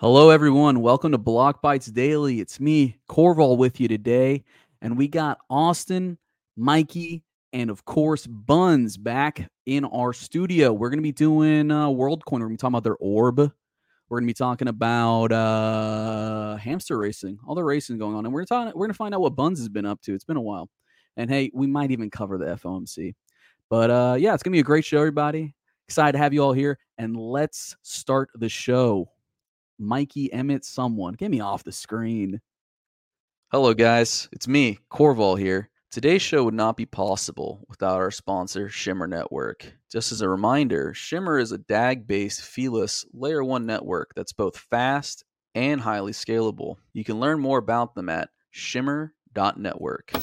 Hello, everyone. Welcome to Block Bites Daily. It's me, Corval, with you today. And we got Austin, Mikey, and of course, Buns back in our studio. We're going to be doing WorldCoin. We're going to be talking about their orb. We're going to be talking about hamster racing, all the racing going on. And we're going to find out what Buns has been up to. It's been a while. And hey, we might even cover the FOMC. But yeah, it's going to be a great show, everybody. Excited to have you all here. And let's start the show. Mikey, Emmett, someone. Get me off the screen. Hello, guys. It's me, Corval here. Today's show would not be possible without our sponsor, Shimmer Network. Just as a reminder, Shimmer is a DAG-based feeless Layer 1 network that's both fast and highly scalable. You can learn more about them at shimmer.network.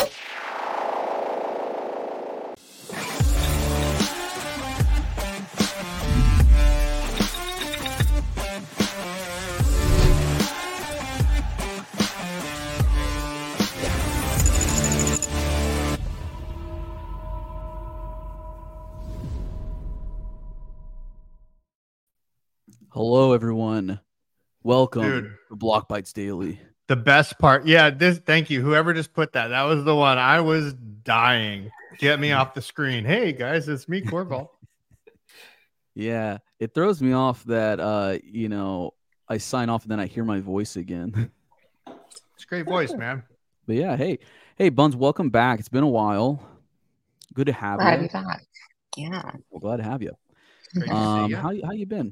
Hello, everyone. Welcome Dude. to Block Bites Daily. The best part. Yeah, thank you. Whoever just put that. That was the one. I was dying. Get me off the screen. Hey, guys, it's me, Corval. Yeah, it throws me off that, I sign off and then I hear my voice again. It's a great voice, man. But yeah, hey, Buns, welcome back. It's been a while. Good to have Glad to you. be back. Yeah. Well, glad to have you. Great to see you. How you been?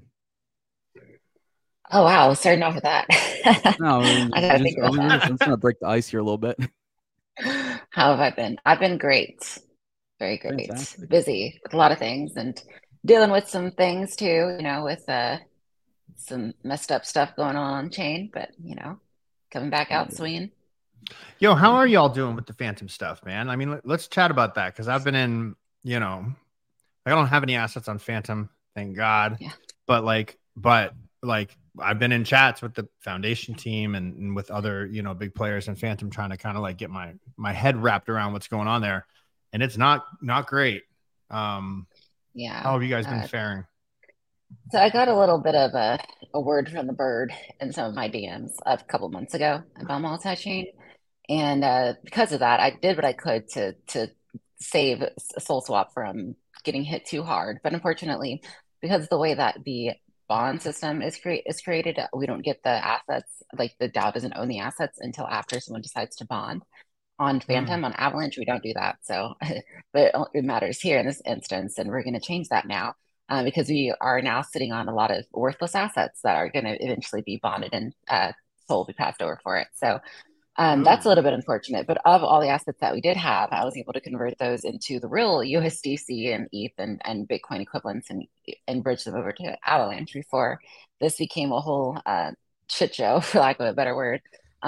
Oh wow, starting off with that. No, I gotta think about that. I'm just gonna break the ice here a little bit. How have I been? I've been great. Very great. Fantastic. Busy with a lot of things and dealing with some things too, with some messed up stuff going on chain, but coming back out swinging. Yo, how are y'all doing with the Phantom stuff, man? I mean, let's chat about that because I've been in, I don't have any assets on Phantom, thank God. Yeah. But I've been in chats with the foundation team and with other, big players in Phantom trying to kind of like get my head wrapped around what's going on there. And it's not great. Yeah. How have you guys been faring? So I got a little bit of a word from the bird in some of my DMs a couple months ago about multi-chain. And because of that, I did what I could to save SolSwap from getting hit too hard. But unfortunately, because of the way that the bond system is created, we don't get the assets, like the DAO doesn't own the assets until after someone decides to bond. On Phantom, on Avalanche, we don't do that. So, but it matters here in this instance, and we're going to change that now because we are now sitting on a lot of worthless assets that are going to eventually be bonded and sold. We passed over for it. So that's a little bit unfortunate. But of all the assets that we did have, I was able to convert those into the real USDC and ETH and Bitcoin equivalents and bridge them over to Avalanche before this became a whole shit show, for lack of a better word.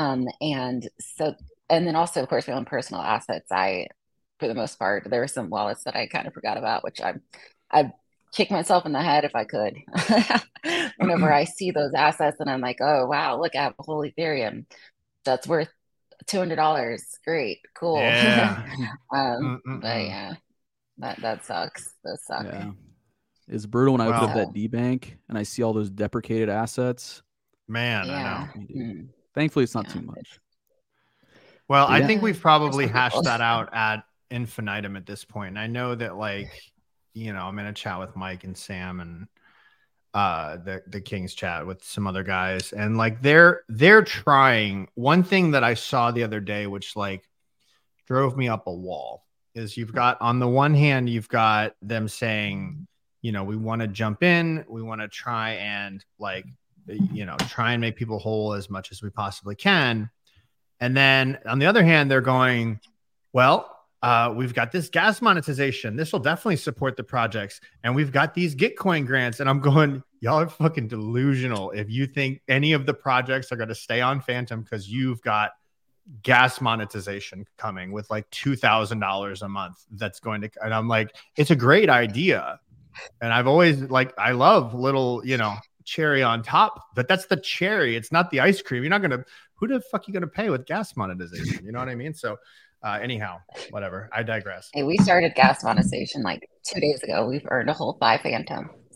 And then also, of course, my own personal assets. For the most part, there were some wallets that I kind of forgot about, which I'd kick myself in the head if I could. Whenever I see those assets and I'm like, oh, wow, look, I have a whole Ethereum that's worth $200. Great, cool. Yeah. But yeah, that sucks. That sucks. Yeah. It's brutal when I open up that D-Bank and I see all those deprecated assets. Man, Yeah. I know. Thankfully, it's not too much. Well, Yeah. I think we've probably hashed that out ad infinitum at this point. And I know that, I'm in a chat with Mike and Sam and the Kings chat with some other guys. And they're trying. One thing that I saw the other day, which drove me up a wall, is you've got, on the one hand, you've got them saying, we want to jump in. We want to try and try and make people whole as much as we possibly can. And then on the other hand, they're going, well, we've got this gas monetization. This will definitely support the projects. And we've got these Gitcoin grants. And I'm going, y'all are fucking delusional if you think any of the projects are going to stay on Phantom because you've got gas monetization coming with $2,000 a month. That's going to, and I'm like, it's a great idea. And I've always I love little, cherry on top, but that's the cherry. It's not the ice cream. You're not going to, who the fuck are you going to pay with gas monetization? You know what I mean? So anyhow, whatever. I digress. Hey, we started gas monetization 2 days ago. We've earned a whole 5 Phantom.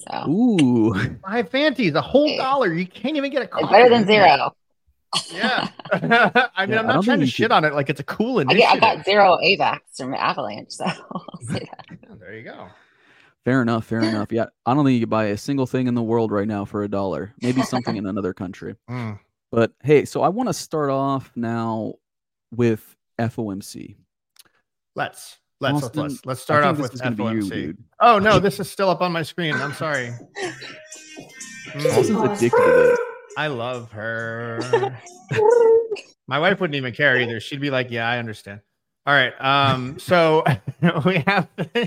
So Ooh. 5 fanties, a whole dollar. You can't even get a coffee. it's better than zero. Yeah. I mean, Yeah, I'm I not don't trying to think you shit could- on it like it's a cool I initiative. got 0 AVAX from Avalanche, so I'll say that. Yeah, there you go. Fair enough. Fair enough. Yeah, I don't think you could buy a single thing in the world right now for $1. Maybe something in another country. Mm. But hey, so I want to start off now with FOMC. Let's Austin, start I off think with this is gonna be you, FOMC. dude. Oh no, this is still up on my screen. I'm sorry. Austin's addicted to this. I love her. My wife wouldn't even care either. She'd be like, "Yeah, I understand." All right. So we have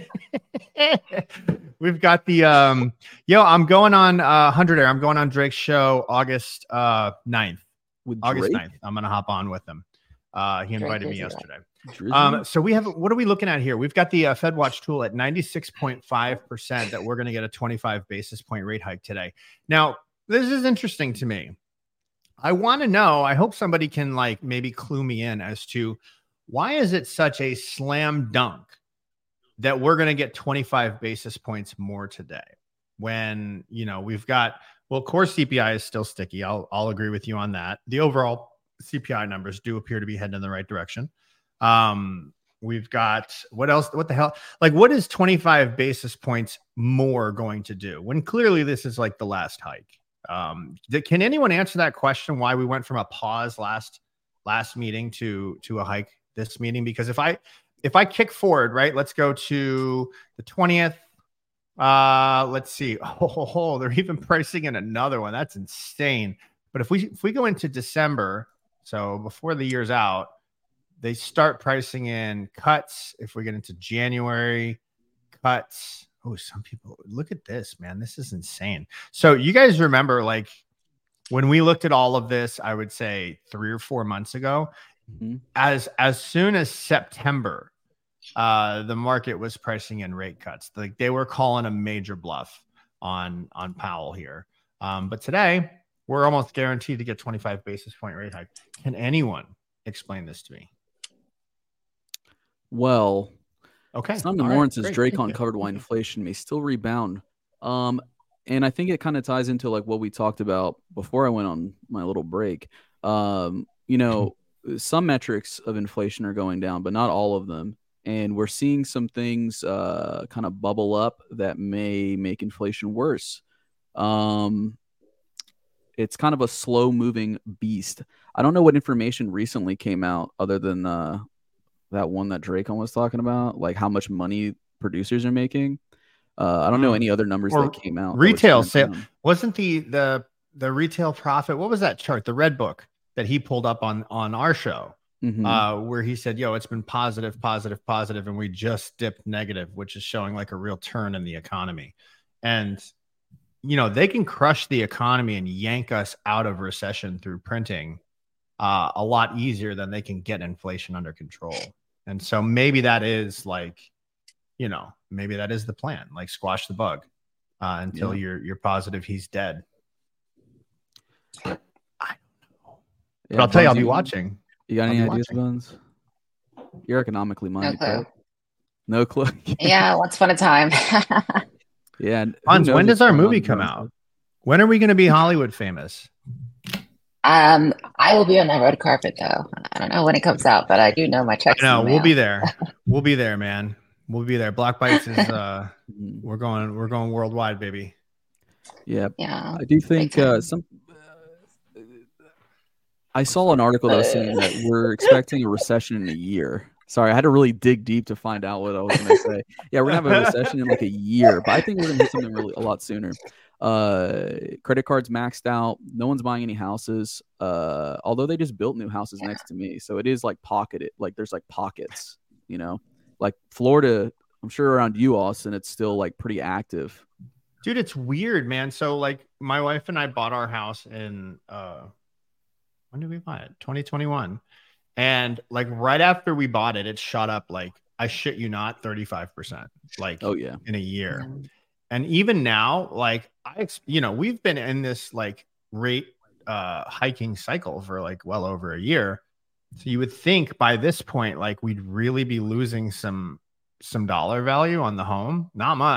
we've got the I'm going on 100 Air. I'm going on Drake's show August 9th. With August Drake? 9th. I'm gonna hop on with him. He invited me yesterday. Drizzy? So we have, what are we looking at here? We've got the Fed Watch tool at 96.5% that we're going to get a 25 basis point rate hike today. Now, this is interesting to me. I want to know, I hope somebody can like maybe clue me in as to why is it such a slam dunk that we're going to get 25 basis points more today when, we've got, well, core CPI is still sticky. I'll agree with you on that. The overall CPI numbers do appear to be heading in the right direction. We've got what else? What the hell? Like, what is 25 basis points more going to do when clearly this is like the last hike? Can anyone answer that question? Why we went from a pause last meeting to a hike this meeting? Because if I kick forward, right, let's go to the 20th. Let's see. Oh, they're even pricing in another one. That's insane. But if we go into December, so before the year's out, they start pricing in cuts. If we get into January, cuts. Oh, some people, look at this, man. This is insane. So you guys remember, like, when we looked at all of this, I would say 3 or 4 months ago, as soon as September, the market was pricing in rate cuts. Like, they were calling a major bluff on Powell here. But today, we're almost guaranteed to get 25 basis point rate hike. Can anyone explain this to me? Well, okay. Simon Lawrence's Drake uncovered why inflation may still rebound. And I think it kind of ties into like what we talked about before I went on my little break. Some metrics of inflation are going down, but not all of them. And we're seeing some things kind of bubble up that may make inflation worse. It's kind of a slow moving beast. I don't know what information recently came out other than that one that Drake was talking about, like how much money producers are making. I don't know any other numbers that came out. Retail sale wasn't the retail profit. What was that chart? The red book that he pulled up on our show, where he said, it's been positive, and we just dipped negative, which is showing like a real turn in the economy. And, they can crush the economy and yank us out of recession through printing a lot easier than they can get inflation under control. And so maybe that is like, maybe that is the plan, like squash the bug until you're positive he's dead. I don't know. But I'll tell you, I'll be watching. You got any ideas, Buns? You're economically minded. No clue. Yeah, once upon a time. Yeah. Buns, when does our movie come out? When are we going to be Hollywood famous? I will be on that red carpet though. I don't know when it comes out, but I do know my checks. No, we'll be there. We'll be there, man. We'll be there. Block Bites is we're going worldwide, baby. Yeah. I do think I saw an article that was saying that we're expecting a recession in a year. Sorry, I had to really dig deep to find out what I was going to say. Yeah, we're going to have a recession in like a year, but I think we're going to hit something really a lot sooner. Credit cards maxed out. No one's buying any houses. Although they just built new houses next to me. So it is like pocketed. Like there's like pockets, like Florida, I'm sure around you, Austin, it's still like pretty active. Dude, it's weird, man. So like my wife and I bought our house in, when did we buy it? 2021. And like right after we bought it, it shot up like, I shit you not, 35%. Like, in a year. Yeah. And even now, like we've been in this like rate hiking cycle for like well over a year. So you would think by this point, like we'd really be losing some dollar value on the home. Not much.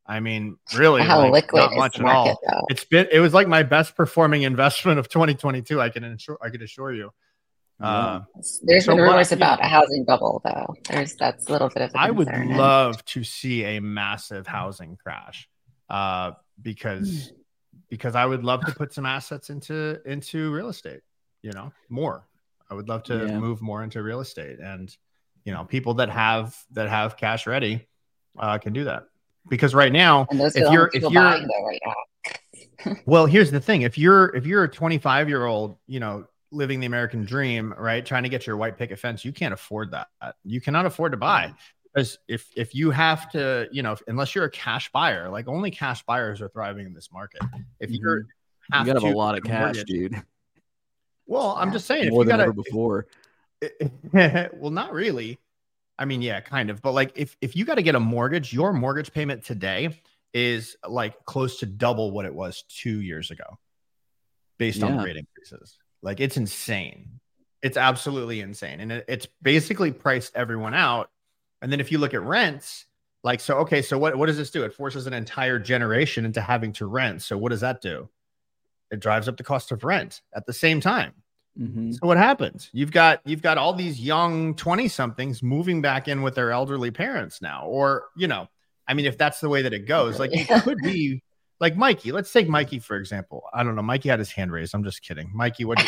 I mean, really, How like, liquid not is much the at all. market, though? It was like my best performing investment of 2022. I can assure you. There's So been rumors what, you about know, a housing bubble, though. That's a little bit of a I would concern. love to see a massive housing crash, because I would love to put some assets into real estate. You know, more. I would love to move more into real estate, and you know, people that have cash ready can do that. Because right now, And those if are you're buying though right now. well, here's the thing: if you're a 25-year-old, you know, living the American dream, right, trying to get your white picket fence, you can't afford that. You cannot afford to buy, because if you have to, you know, unless you're a cash buyer, like only cash buyers are thriving in this market. If you're you gotta have a lot of cash, dude. Well, I'm just saying, more than ever before. Well, not really. I mean, yeah, kind of. But like, if you got to get a mortgage, your mortgage payment today is like close to double what it was 2 years ago, based on the rate increases. Like, it's insane. It's absolutely insane, and it's basically priced everyone out. And then if you look at rents, like, so okay, so what does this do? It forces an entire generation into having to rent. So what does that do? It drives up the cost of rent at the same time. Mm-hmm. So what happens? You've got all these young 20-somethings moving back in with their elderly parents now, or, you know, I mean, if that's the way that it goes, like, it could be like Mikey. Let's take Mikey, for example. I don't know. Mikey had his hand raised. I'm just kidding. Mikey, what?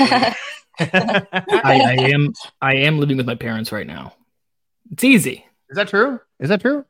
I am living with my parents right now. It's easy. Is that true? Is that true?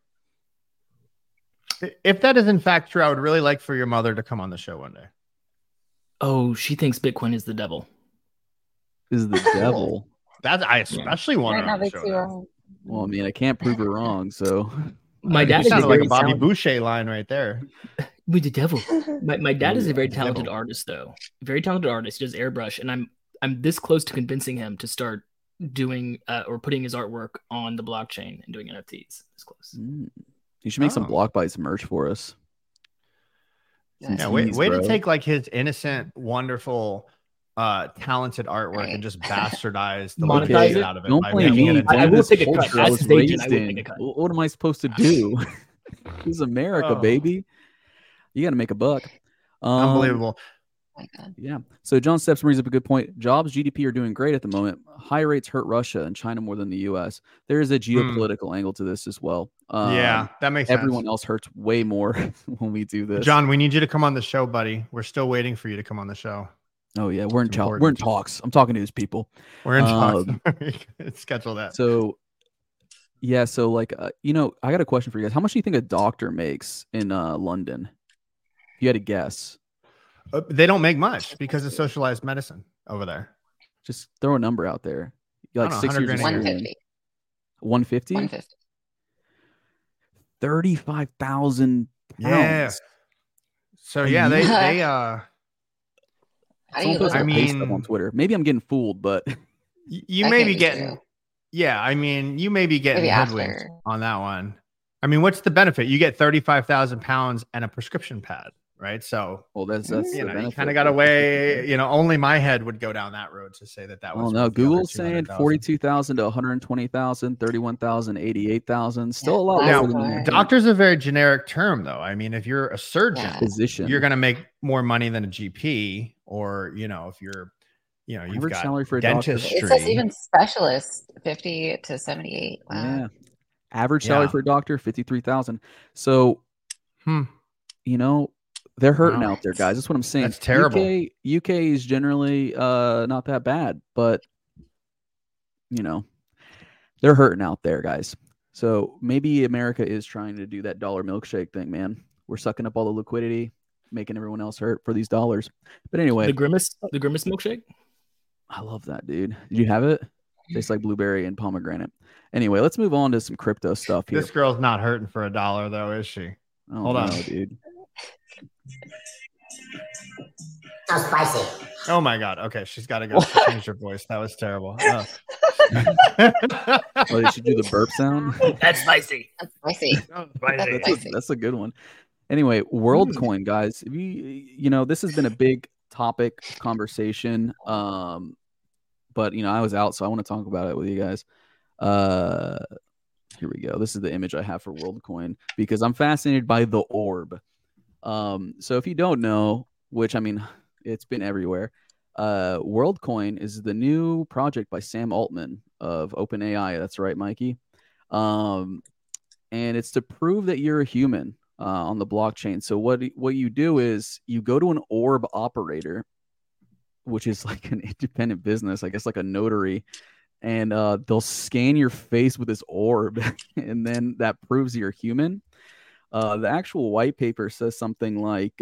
If that is in fact true, I would really like for your mother to come on the show one day. Oh, she thinks Bitcoin is the devil. Is the devil? I especially want her on the show. Well, I mean, I can't prove her wrong, so. My dad sounded like a Bobby talented... Boucher line right there. With the devil. My dad is a very talented artist, though. Very talented artist. He does airbrush, and I'm this close to convincing him to start doing or putting his artwork on the blockchain and doing NFTs. This close. You should make some Block Bites merch for us. Yeah, way to take like his innocent, wonderful, talented artwork and just bastardize the monetize it out of it. Don't blame me. I will take a cut. As his agent, I will take a cut. What am I supposed to do? This is America, baby. You got to make a buck. Unbelievable. Yeah. So John Steps brings up a good point. Jobs, GDP are doing great at the moment. High rates hurt Russia and China more than the U.S. There is a geopolitical angle to this as well. Yeah, that makes everyone sense. else hurts way more when we do this. John, we need you to come on the show, buddy. We're still waiting for you to come on the show. Oh yeah, we're in talks. I'm talking to these people. We're in talks. Schedule that. So yeah, so like you know, I got a question for you guys. How much do you think a doctor makes in London? If you had to guess. They don't make much because of socialized medicine over there. Just throw a number out there. You're like 6 years. 150. 150? 150. 35,000 pounds. Yeah. So yeah, they I mean, on Twitter. Maybe I'm getting fooled, but you may be getting. Yeah, I mean, you may be getting headwinds on that one. I mean, what's the benefit? You get 35,000 pounds and a prescription pad, right? So, well, that's you know, you kind of got to weigh. You know, only my head would go down that road to say that was. Well, no, Google's saying 42,000 to 120,000, 31,000, 88,000. Still a lot. Now, doctor's a very generic term, though. I mean, if you're a surgeon, physician, you're going to make more money than a GP, or you know, if you're, you know, you've got salary for dentistry. It says even specialist 50 to 78. Wow. Yeah. Average salary for a doctor, 53,000. So, you know, they're hurting out there, guys. That's what I'm saying. That's terrible. UK is generally not that bad, but you know, they're hurting out there, guys. So maybe America is trying to do that dollar milkshake thing, man. We're sucking up all the liquidity, making everyone else hurt for these dollars. But anyway, the grimace milkshake. I love that, dude. Did you have it? Tastes like blueberry and pomegranate. Anyway, let's move on to some crypto stuff here. This girl's not hurting for $1 though, is she? Oh, hold on, dude. So spicy. Oh my god. Okay, she's got to go. She changed her voice. That was terrible. Oh. Did she do the burp sound? That's spicy. That's spicy. That's a good one. Anyway, WorldCoin, guys. If you know, this has been a big topic conversation. But you know, I was out, so I want to talk about it with you guys. Here we go. This is the image I have for WorldCoin because I'm fascinated by the orb. So if you don't know, which I mean, it's been everywhere. WorldCoin is the new project by Sam Altman of OpenAI. That's right, Mikey. And it's to prove that you're a human on the blockchain. So what you do is you go to an orb operator, which is like an independent business, I guess like a notary, and they'll scan your face with this orb, and then that proves you're human. The actual white paper says something like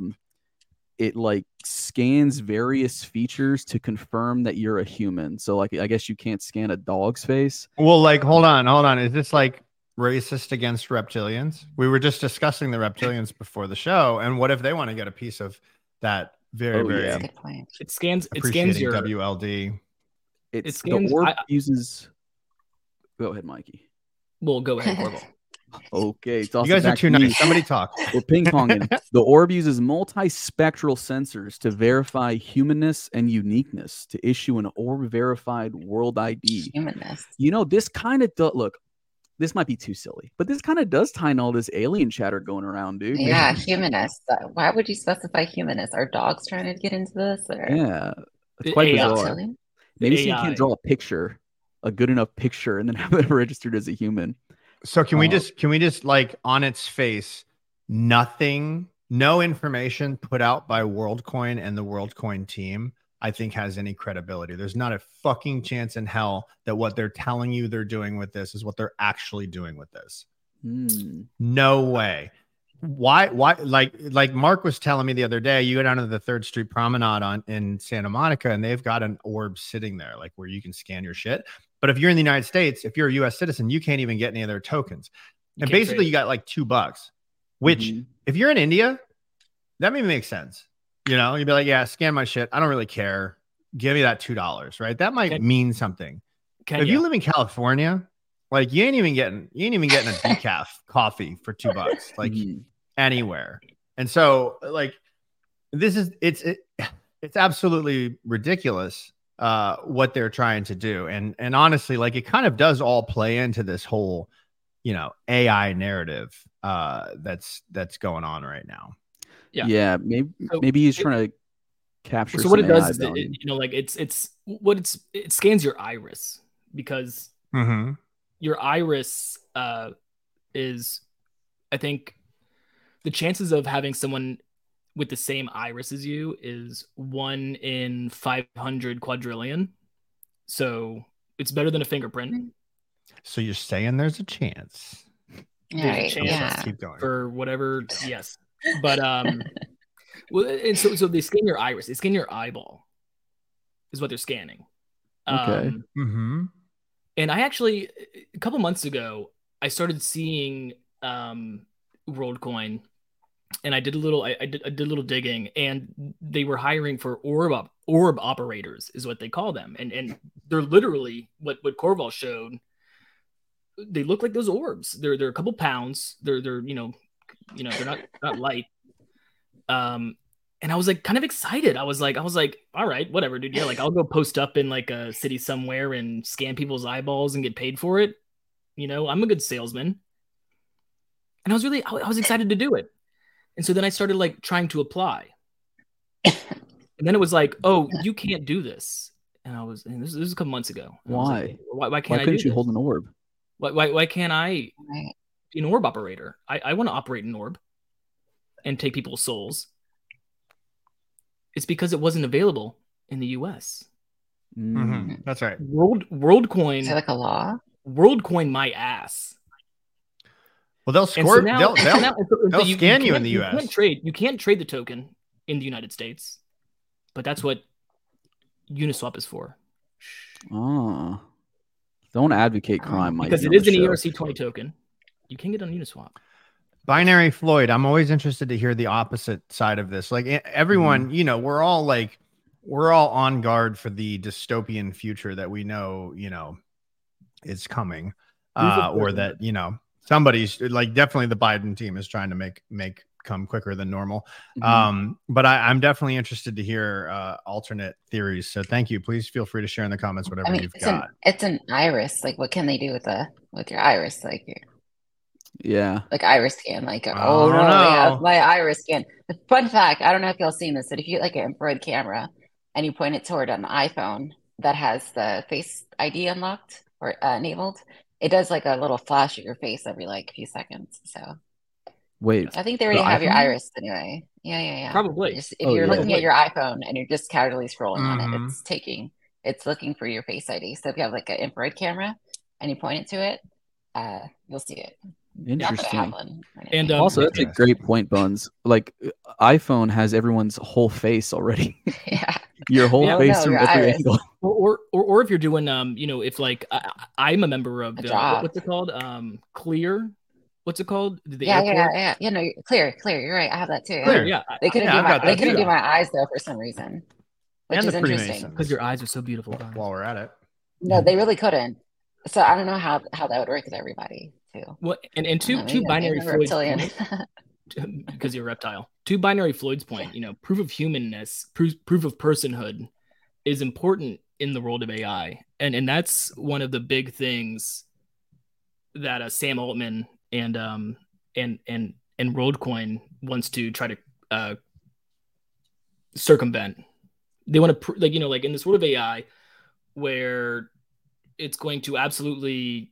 it like scans various features to confirm that you're a human. So like I guess you can't scan a dog's face. Well, like hold on. Is this like racist against reptilians? We were just discussing the reptilians before the show, and what if they want to get a piece of that very That's a good point. It scans appreciating your WLD. It scans- the orb uses. Go ahead, Mikey. Well, go ahead, Corval. Okay, You guys are too nice. Somebody talk. We're ping ponging. The orb uses multispectral sensors to verify humanness and uniqueness to issue an orb verified world ID. Humanness. You know, this kind of look. This might be too silly, but this kind of does tie in all this alien chatter going around, dude. Yeah, humanness. Why would you specify humanness? Are dogs trying to get into this? Or Yeah, it's quite AI. bizarre. reptilian? Maybe so you AI. can't draw a picture, a good enough picture, and then have it registered as a human. So can we just like on its face, nothing, no information put out by WorldCoin and the WorldCoin team, I think has any credibility. There's not a fucking chance in hell that what they're telling you they're doing with this is what they're actually doing with this. No way. Why like Mark was telling me the other day, you go down to the 3rd Street Promenade in Santa Monica and they've got an orb sitting there like where you can scan your shit. But if you're in the United States, if you're a US citizen, you can't even get any of their tokens. And basically you got like $2, which if you're in India, that may make sense. You know, you'd be like, yeah, scan my shit. I don't really care. Give me that $2, right? That might mean something. If you live in California, like you ain't even getting a decaf coffee for $2, like anywhere. And so like this is it's absolutely ridiculous what they're trying to do. And honestly, like it kind of does all play into this whole, you know, AI narrative that's going on right now. Yeah, maybe he's trying to capture. So what it does AI is, you know, like it scans your iris because your iris is, I think, the chances of having someone with the same iris as you is 1 in 500 quadrillion. So it's better than a fingerprint. So you're saying there's a chance. Right, chance yeah. Keep going. For whatever, yes. But well, and so they scan your iris, they scan your eyeball, is what they're scanning. Okay. And I actually, a couple months ago, I started seeing WorldCoin, and I did a little digging, and they were hiring for orb operators, is what they call them, and they're literally what Corval showed. They look like those orbs. They're a couple pounds. They're they're not light. And I was like kind of excited. I was like, all right, whatever, dude. Yeah, like I'll go post up in like a city somewhere and scan people's eyeballs and get paid for it. You know, I'm a good salesman. And I was excited to do it. And so then I started like trying to apply. And then it was like, oh, you can't do this. And this was a couple months ago. Why? Like, why can't I couldn't do you this? hold an orb? Why can't I be an orb operator? I want to operate an orb and take people's souls. It's because it wasn't available in the US. That's right. WorldCoin. Is that like a law? WorldCoin my ass. Well, they'll score. They'll scan you in the US. You can't trade the token in the United States, but that's what Uniswap is for. Oh, don't advocate crime, Mike. Because it is an ERC20 token. You can get it on Uniswap. Binary Floyd, I'm always interested to hear the opposite side of this. Like everyone, you know, we're all on guard for the dystopian future that we know, you know, is coming, or that, you know, somebody's like, definitely the Biden team is trying to make come quicker than normal. Mhm. But I'm definitely interested to hear alternate theories. So thank you. Please feel free to share in the comments whatever I mean, you've it's got. an iris. Like, what can they do with your iris? Yeah. Like iris scan. Like, I oh don't no, they have know. my iris scan. The fun fact, I don't know if y'all seen this, but if you get like an infrared camera and you point it toward an iPhone that has the Face ID unlocked or enabled, it does like a little flash of your face every like few seconds. So Wait. I think they the already have your iPhone? iris anyway. Yeah. Probably. If Oh, you're yeah. looking at your iPhone and you're just casually scrolling on it, Mhm. it's looking for your Face ID. So if you have like an infrared camera and you point it to it, you'll see it. Not that I have Interesting. one or And anything. Also, that's a Interesting. great point, Buns. Like iPhone has everyone's whole face already. Yeah. Your whole Yeah. Oh face no, from your every iris. angle. Or if you're doing if like I'm a member of A the drop. what's it called Clear, what's it called, the Yeah. airport. No, clear. You're right. I have that too. Yeah. Clear, yeah. They couldn't Yeah, do I've my got they that couldn't too. do my eyes though for some reason, which And is the interesting. Freemasons. Because your eyes are so beautiful, guys. While we're at it. No, they really couldn't. So I don't know how that would work with everybody too. Well, and I don't two know, maybe binary I'm a Floyd's reptilian. point, because you're a reptile. Two binary Floyd's point, proof of humanness, proof of personhood is important in the world of AI, and that's one of the big things that Sam Altman and WorldCoin wants to try to circumvent. They want to like in this world of AI where it's going to absolutely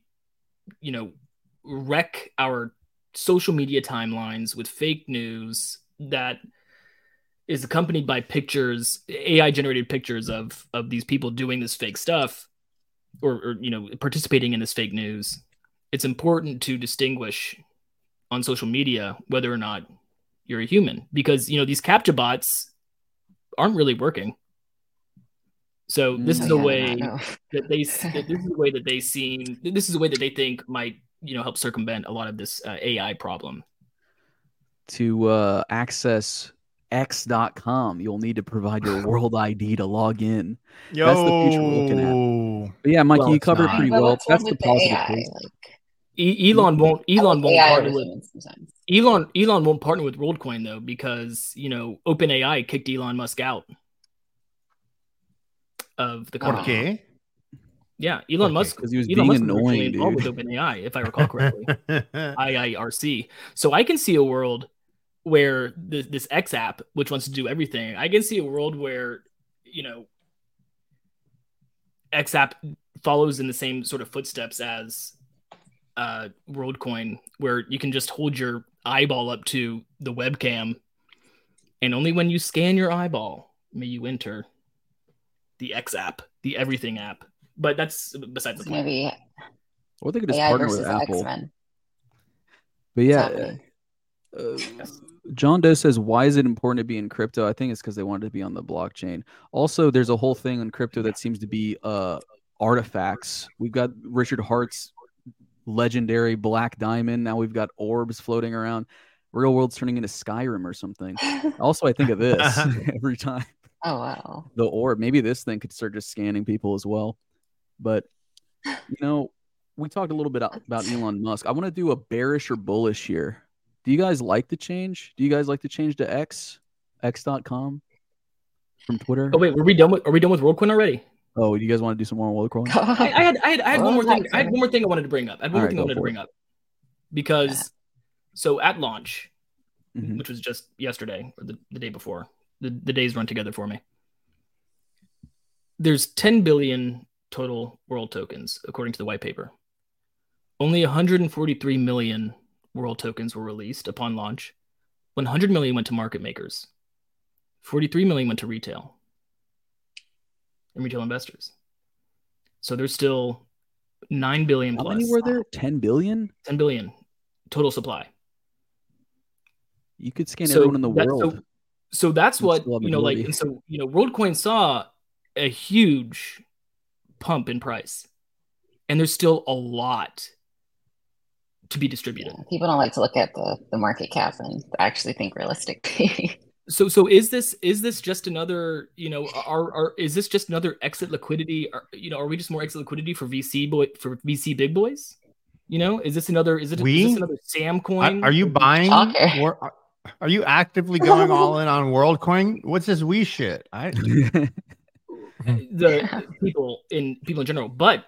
wreck our social media timelines with fake news that is accompanied by pictures, AI generated pictures of these people doing this fake stuff or participating in this fake news. It's important to distinguish on social media whether or not you're a human, because these CAPTCHA bots aren't really working. So this is a way that this is a way that they think might help circumvent a lot of this AI problem. To access X.com, you'll need to provide your world ID to log in. That's the future we're looking at. But yeah, Mikey, you covered it pretty well. That's the positive case. Elon won't partner with sometimes. Elon won't partner with WorldCoin though, because OpenAI kicked Elon Musk out of the company. Okay. Yeah, Elon Musk, because he was Elon being Musk annoying, involved dude. with OpenAI, if I recall correctly. IIRC. So I can see a world where this X app, which wants to do everything, I can see a world where X app follows in the same sort of footsteps as WorldCoin, where you can just hold your eyeball up to the webcam, and only when you scan your eyeball may you enter the X app, the everything app. But that's besides the point. Maybe Or they could just AI partner versus with Apple. X-Men. But yeah, John Doe says, why is it important to be in crypto? I think it's because they wanted to be on the blockchain. Also, there's a whole thing in crypto that seems to be artifacts. We've got Richard Hart's legendary Black Diamond. Now we've got orbs floating around. Real world's turning into Skyrim or something. Also, I think of this every time. Oh, wow. The orb. Maybe this thing could start just scanning people as well. But, we talked a little bit about Elon Musk. I want to do a bearish or bullish here. Do you guys like the change? Do you guys like the change to X.com from Twitter? Oh wait, are we done with WorldCoin already? Oh, you guys want to do some more WorldCoin? I had one more thing. I had one more thing I wanted to bring up. Because so at launch, which was just yesterday or the day before, the days run together for me. There's 10 billion total world tokens according to the white paper. Only 143 million world tokens were released upon launch. 100 million went to market makers. 43 million went to retail and retail investors. So there's still 9 billion plus. How many were there? 10 billion? 10 billion total supply. You could scan everyone in the world. So that's what, and so, WorldCoin saw a huge pump in price, and there's still a lot to be distributed. Yeah, people don't like to look at the market cap and actually think realistically. So is this just another, is this just another exit liquidity? Are we just more exit liquidity for VC big boys? Is this another Sam coin? Are you buying? Are you actively going all in on WorldCoin? What's this we shit? The people in general, but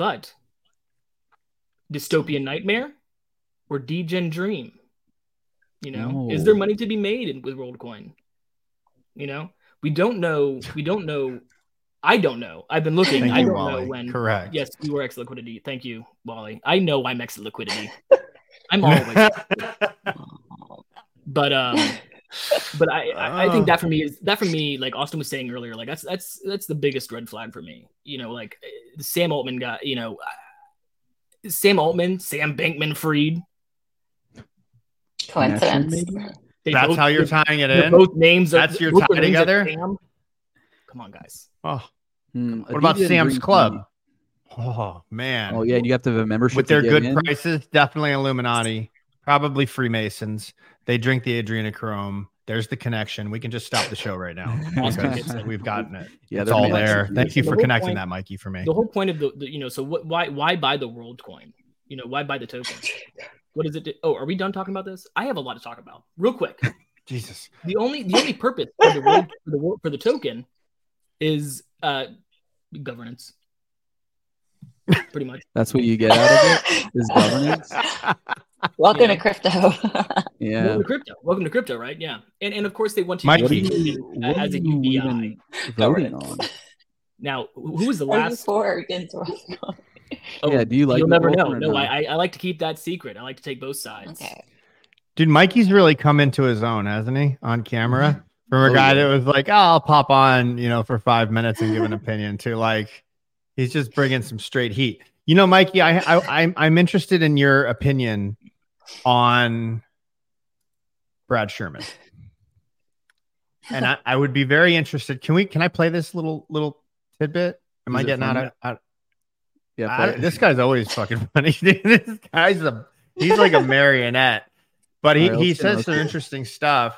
dystopian nightmare or degen dream? You know, is there money to be made with WorldCoin? You know, we don't know. I don't know. I've been looking. I don't know when. Correct. Yes, you were X liquidity. Thank you, Wally. I know I'm X liquidity. I'm always. But I think that for me, like Austin was saying earlier, like that's the biggest red flag for me. You know, like the Sam Altman guy. You know, Sam Altman, Sam Bankman-Fried. Coincidence. That's how you're tying it in. Both names. That's your tie together. Come on, guys. Oh, what about Sam's Club? Oh man. Oh yeah, you have to have a membership with their good prices. Definitely Illuminati. Probably Freemasons. They drink the adrenochrome. There's the connection. We can just stop the show right now. We've gotten it. Yeah, it's all there. Thank you for connecting that, Mikey, for me. The whole point of the you know, so why buy the WorldCoin? You know, why buy the token? What does it do? Oh, are we done talking about this? I have a lot to talk about. Real quick. Jesus. The only purpose for the token is governance. Pretty much. That's what you get out of it is governance. Welcome to crypto. Yeah. Welcome to crypto, right? Yeah. And of course they want to use it as a UBI. Voting on. Now, who was the last? For or against? Oh, yeah, do you like? You'll never know. No, I like to keep that secret. I like to take both sides. Okay. Dude, Mikey's really come into his own, hasn't he? On camera, from a guy that was like, "Oh, I'll pop on, you know, for 5 minutes and give an opinion," to like, he's just bringing some straight heat. You know, Mikey, I'm interested in your opinion on Brad Sherman, and I would be very interested. Can I play this little tidbit? Am I getting out? Yeah, this guy's always fucking funny. This guy's he's like a marionette, but he says some interesting stuff.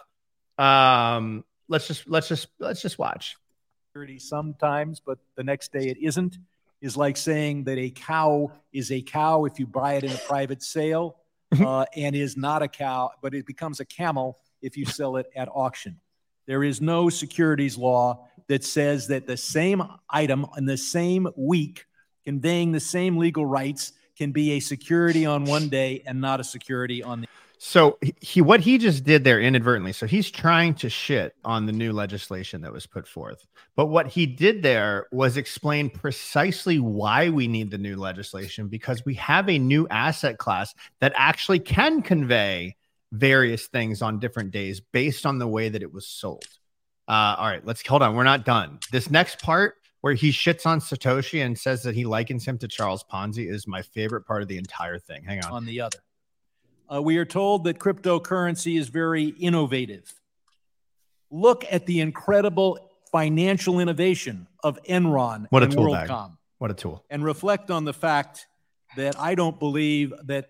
Let's just watch. Sometimes, but the next day it isn't. Is like saying that a cow is a cow if you buy it in a private sale, and is not a cow, but it becomes a camel if you sell it at auction. There is no securities law that says that the same item in the same week, conveying the same legal rights, can be a security on one day and not a security on the. So what he just did there inadvertently. So he's trying to shit on the new legislation that was put forth. But what he did there was explain precisely why we need the new legislation, because we have a new asset class that actually can convey various things on different days based on the way that it was sold. All right, let's hold on. We're not done. This next part where he shits on Satoshi and says that he likens him to Charles Ponzi is my favorite part of the entire thing. Hang on. On the other. We are told that cryptocurrency is very innovative. Look at the incredible financial innovation of Enron and WorldCom. What a tool. And reflect on the fact that I don't believe that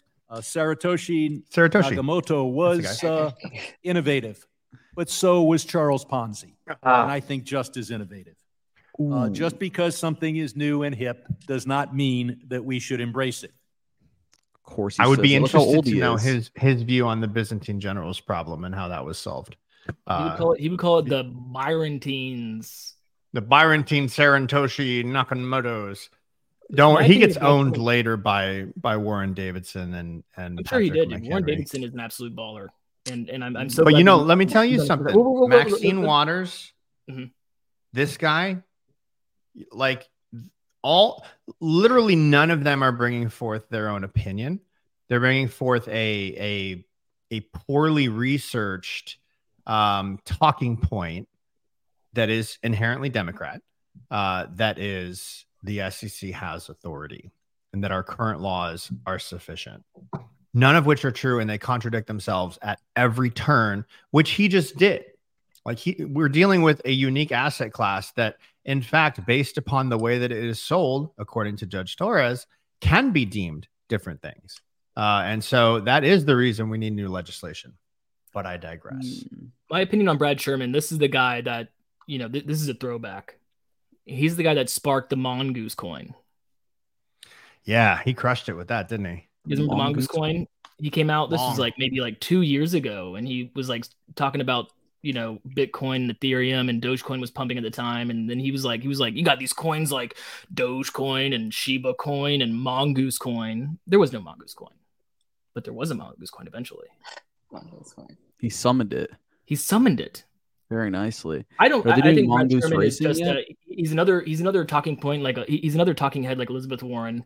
Satoshi Nakamoto was innovative, but so was Charles Ponzi. And I think just as innovative. Just because something is new and hip does not mean that we should embrace it. Of course, I would be interested to know his view on the Byzantine generals problem and how that was solved. He would call it the Byzantines. The Byzantine Sarantoshi Nakamoto's. Don't worry, he gets owned later by Warren Davidson and I'm sure he did. Warren Davidson is an absolute baller, and I'm so. But you know, let me tell you something. Maxine Waters, this guy, like. Literally none of them are bringing forth their own opinion. They're bringing forth a poorly researched talking point that is inherently Democrat, that is the SEC has authority and that our current laws are sufficient. None of which are true, and they contradict themselves at every turn, which he just did. Like we're dealing with a unique asset class that, in fact, based upon the way that it is sold, according to Judge Torres, can be deemed different things. And so that is the reason we need new legislation. But I digress. My opinion on Brad Sherman, this is the guy that, you know, this is a throwback. He's the guy that sparked the Mongoose coin. Yeah, he crushed it with that, didn't he? Isn't the Mongoose coin? He came out. This was Long. like maybe like 2 years ago, and he was like talking about Bitcoin and Ethereum, and Dogecoin was pumping at the time. And then he was like, you got these coins like Dogecoin and Shiba Coin and Mongoose Coin. There was no Mongoose Coin, but there was a Mongoose Coin eventually. He summoned it. He summoned it Very nicely. I don't. Are they I doing think Brad Mongoose Sherman is racing just yet? he's another talking point, like he's another talking head like Elizabeth Warren,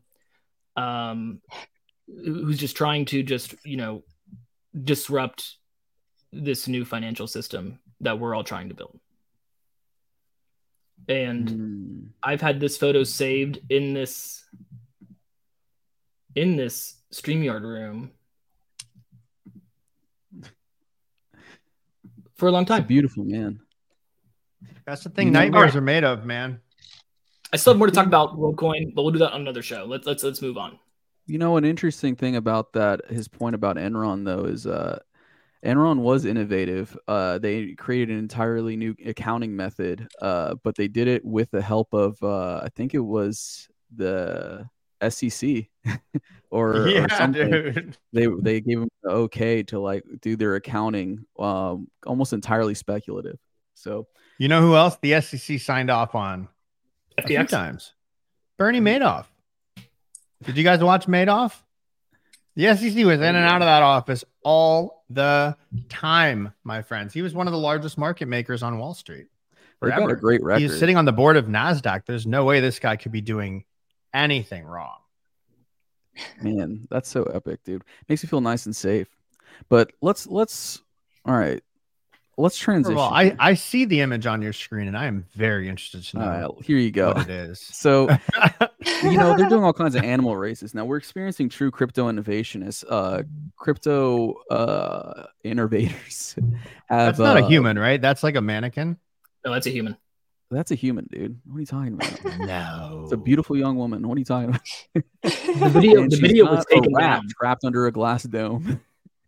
who's just trying to disrupt this new financial system that we're all trying to build. And I've had this photo saved in this StreamYard room for a long It's a time. beautiful man. That's the thing You know- nightmares are made of, man. I still have more to talk about WorldCoin, but we'll do that on another show. Let's move on. You know, an interesting thing about that, his point about Enron, though, is Enron was innovative. They created an entirely new accounting method, but they did it with the help of, I think it was the SEC or something. Dude. They gave them the okay to like do their accounting, almost entirely speculative. So You know who else the SEC signed off on a few FTX. times? Bernie Madoff. Did you guys watch Madoff? The SEC was in and out of that office all the time, my friends. He was one of the largest market makers on Wall Street. they've got Forever. a great record. He's sitting on the board of NASDAQ. There's no way this guy could be doing anything wrong. Man, that's so epic, dude. Makes me feel nice and safe. But let's all right. Let's First transition. of all, I see the image on your screen, and I am very interested to know All right, here you go. what it is. So, they're doing all kinds of animal races. Now we're experiencing true crypto innovation as crypto innovators have. That's not a human, right? That's like a mannequin. No, that's a human. That's a human, dude. What are you talking about? No. It's a beautiful young woman. What are you talking about? The video And the she's video was not a taken rat down. trapped under a glass dome.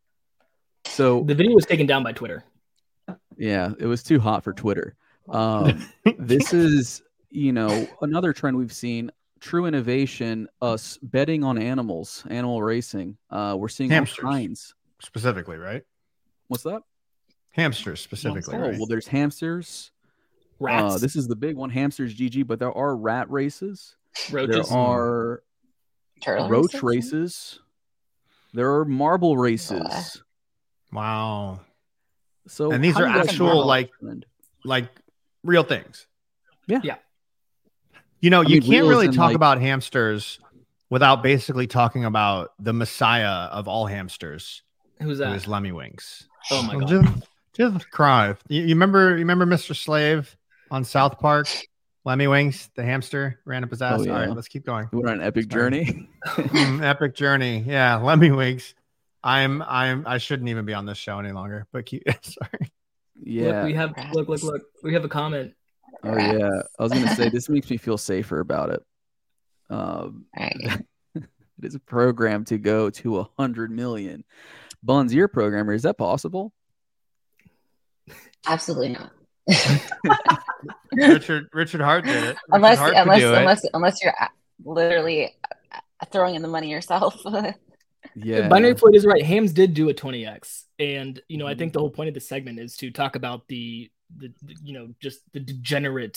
So The video was taken down by Twitter. yeah, it was too hot for Twitter. This is, another trend we've seen. True innovation, us betting on animal racing. We're seeing Hamsters. all kinds. Specifically, right? What's that? Hamsters specifically, Oh, right? well, there's hamsters. Rats, This is the big one, hamsters GG, but there are rat races. roaches. There are Turtle roach races? races. There are marble races. Wow. So And these how are do you guys actual, feel about like- this trend? Like real things. Yeah. Yeah. You know, I you mean, can't real really as in, talk like- about hamsters without basically talking about the messiah of all hamsters, Who's who that? is Lemmy Winks. Oh my Well, god. Just cry. You remember Mr. Slave on South Park? Lemmy Winks, the hamster, ran up his ass. Oh, yeah. All right, let's keep going. You went on an epic Sorry. journey. Epic journey. Yeah, Lemmy Winks. I shouldn't even be on this show any longer. But sorry. Yeah. Look, we have a comment. Oh yeah. I was gonna say this makes me feel safer about it. Right. It is programmed to go to 100 million. Buns, you're a programmer. Is that possible? Absolutely not. Richard Hart did it. unless Richard Hart could do it. unless you're literally throwing in the money yourself. Yeah. Binary Floyd is right. Hams did do a 20x, and I think the whole point of this segment is to talk about the just the degenerate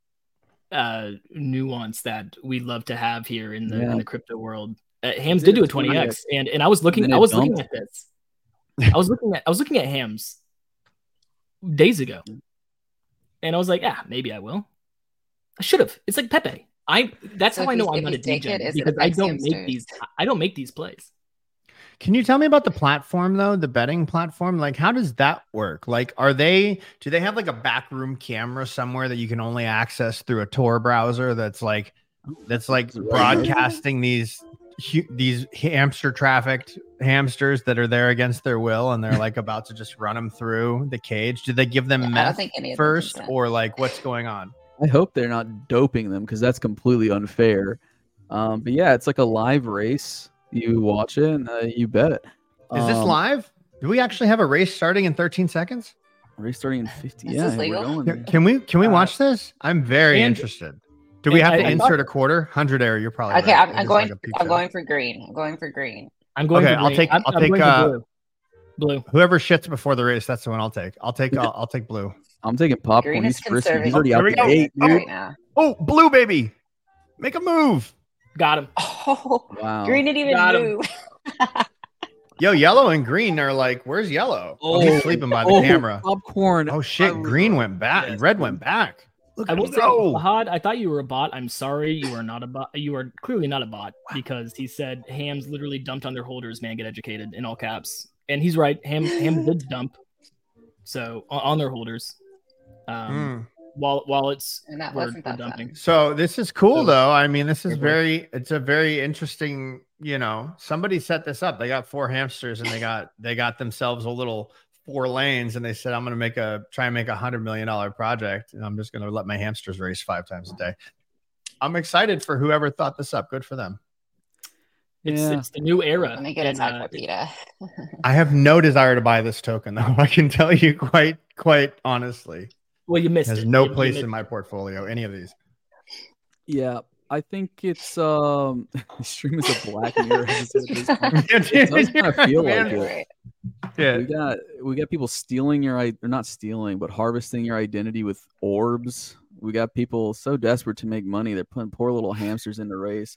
nuance that we love to have here in the crypto world. Hams did do a 20x, and I was looking And then I it was looking dumped. at this. I was looking at Hams days ago, and I was like, maybe I will. I should have. It's like Pepe. That's So how I if know you- I'm if not you a take it, DJ is it because I affects don't make hamsters? these. I don't make these plays. Can you tell me about the platform though? The betting platform? Like, how does that work? Like, do they have like a backroom camera somewhere that you can only access through a Tor browser that's like broadcasting these hamster trafficked hamsters that are there against their will and they're like about to just run them through the cage? Do they give them I don't meth think any of them first do that. or like what's going on? I hope they're not doping them because that's completely unfair. But yeah, it's like a live race. You watch it and you bet it. Is this live? Do we actually have a race starting in 13 seconds? Race starting in 50. Is Yeah, this we're legal? going there. Can we watch this? I'm very and- interested. Do we have to I insert a quarter? 100 error, you're probably Okay, right. I'm It is going. like a peep I'm show. going for green. I'm going for green. I'm going. Okay, for I'll green. take. I'm I'll take. going for blue. Whoever shits before the race, that's the one I'll take. I'll take blue. I'm taking popcorn. Green He's is frisky. He's conservative. already out Here the we go. gate, dude. right now. Oh, blue, baby, make a move. Got him. Oh, Wow. green didn't even Got him. move. Yo, yellow and green are like, where's yellow? Oh, he's sleeping by the camera. Popcorn. Oh shit, green went back. Yes. Red went back. Look I at will him say, go. Fahad, I thought you were a bot. I'm sorry, you are not a bot. You are clearly not a bot because he said hams literally dumped on their holders. Man, get educated in all caps, and he's right. Ham did dump, so on their holders. While it's And that we're wasn't that dumping. fun. So this is cool So- though. I mean, this is Good it's a very interesting, somebody set this up. They got 4 hamsters and they got themselves a little 4 lanes and they said, I'm going to try and make $100 million project. And I'm just going to let my hamsters race 5 times a day. I'm excited for whoever thought this up. Good for them. It's the new era. Let me get a and, taco pita. I have no desire to buy this token though. I can tell you quite honestly. Well, you It missed has it. no You place missed- in my portfolio, any of these. Yeah, I think it's the stream is a Black Mirror episode at this point. It does kind of feel like Man. it. Right. Yeah. We got people stealing or not stealing, but harvesting your identity with orbs. We got people so desperate to make money they're putting poor little hamsters in the race.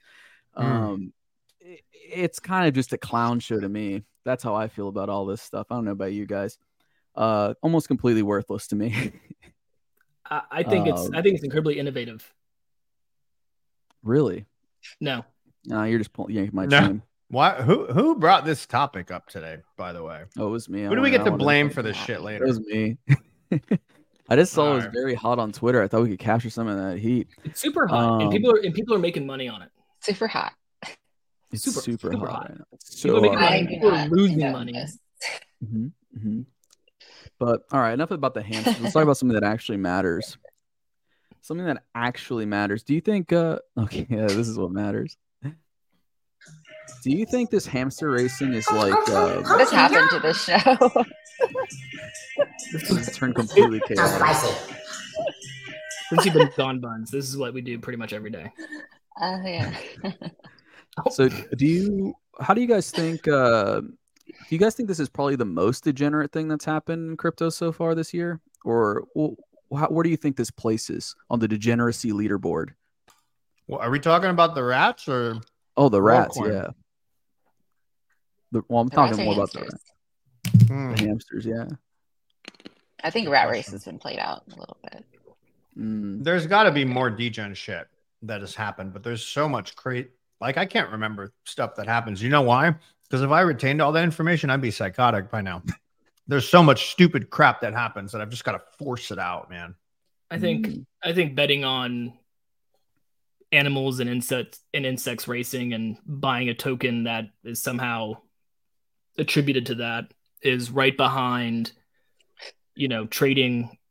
It's kind of just a clown show to me. That's how I feel about all this stuff. I don't know about you guys. Almost completely worthless to me. I think it's incredibly innovative. Really? No, You're just yanking my No. chain. Why? Who brought this topic up today? By the way, Oh, it was me. who do we get to blame for this shit later? It was me. I just saw it was Alright. very hot on Twitter. I thought we could capture some of that heat. it's super hot, and people are making money on it. Super hot. It's Super- super, super hot hot. right now. It's People so are making hot. money. I do People are not losing condone money. this. But all right, enough about the hamsters. Let's talk about something that actually matters. Something that actually matters. Do you think? Okay, yeah, this is what matters. Do you think this hamster racing is like? What has happened to this show? This has turned completely So chaotic. spicy. Since you've been gone buns, this is what we do pretty much every day. Yeah. So, how do you guys think? Do you guys think this is probably the most degenerate thing that's happened in crypto so far this year, or where do you think this places on the degeneracy leaderboard? Well, are we talking about the rats or? Oh, the rats, Worldcoin. yeah. I'm The rats talking are more about the hamsters. the hamsters, yeah. I think Rat Race has been played out a little bit. There's got to be more degen shit that has happened, but there's so much like I can't remember stuff that happens. You know why? Because if I retained all that information, I'd be psychotic by now. There's so much stupid crap that happens that I've just got to force it out, man. I think betting on animals and insects racing and buying a token that is somehow attributed to that is right behind, trading,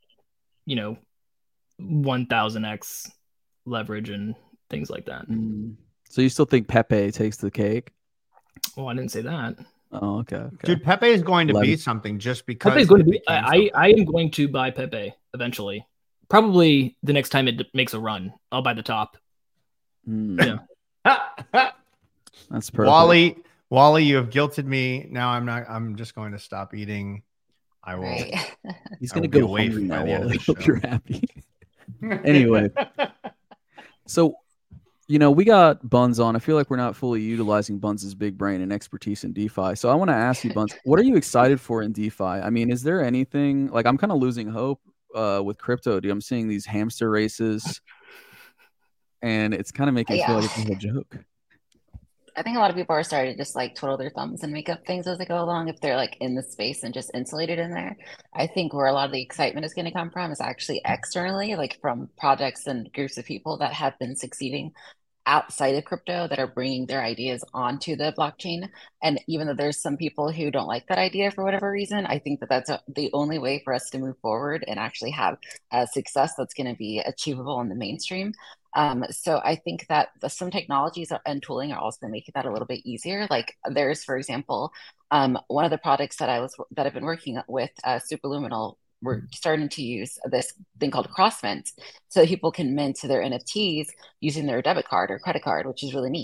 1000x leverage and things like that. So you still think Pepe takes the cake? Well, I didn't say that. Oh, okay. Dude, Pepe is going to be Levy. something just because Pepe's going to it be. became I something. am going to buy Pepe eventually. Probably the next time it makes a run, I'll buy the top. Yeah. That's perfect. Wally, you have guilted me. Now I'm just going to stop eating. I will. Right. He's I going to will be go away hungry by now. the end of Wally. the Hope show. you're happy. Anyway. So, we got Buns on. I feel like we're not fully utilizing Buns' big brain and expertise in DeFi. So I want to ask you, Buns, what are you excited for in DeFi? I mean, is there anything like I'm kind of losing hope with crypto, dude. I'm seeing these hamster races, and it's kind of making me feel like it's a joke. I think a lot of people are starting to just like twiddle their thumbs and make up things as they go along if they're like in the space and just insulated in there. I think where a lot of the excitement is going to come from is actually externally, like from projects and groups of people that have been succeeding outside of crypto that are bringing their ideas onto the blockchain. And even though there's some people who don't like that idea for whatever reason, I think that that's the only way for us to move forward and actually have a success that's going to be achievable in the mainstream. So I think that some technologies and tooling are also going to make that a little bit easier. Like there's, for example, one of the products that I've been working with, Superluminal, we're starting to use this thing called CrossMint, so people can mint their NFTs using their debit card or credit card, which is really neat.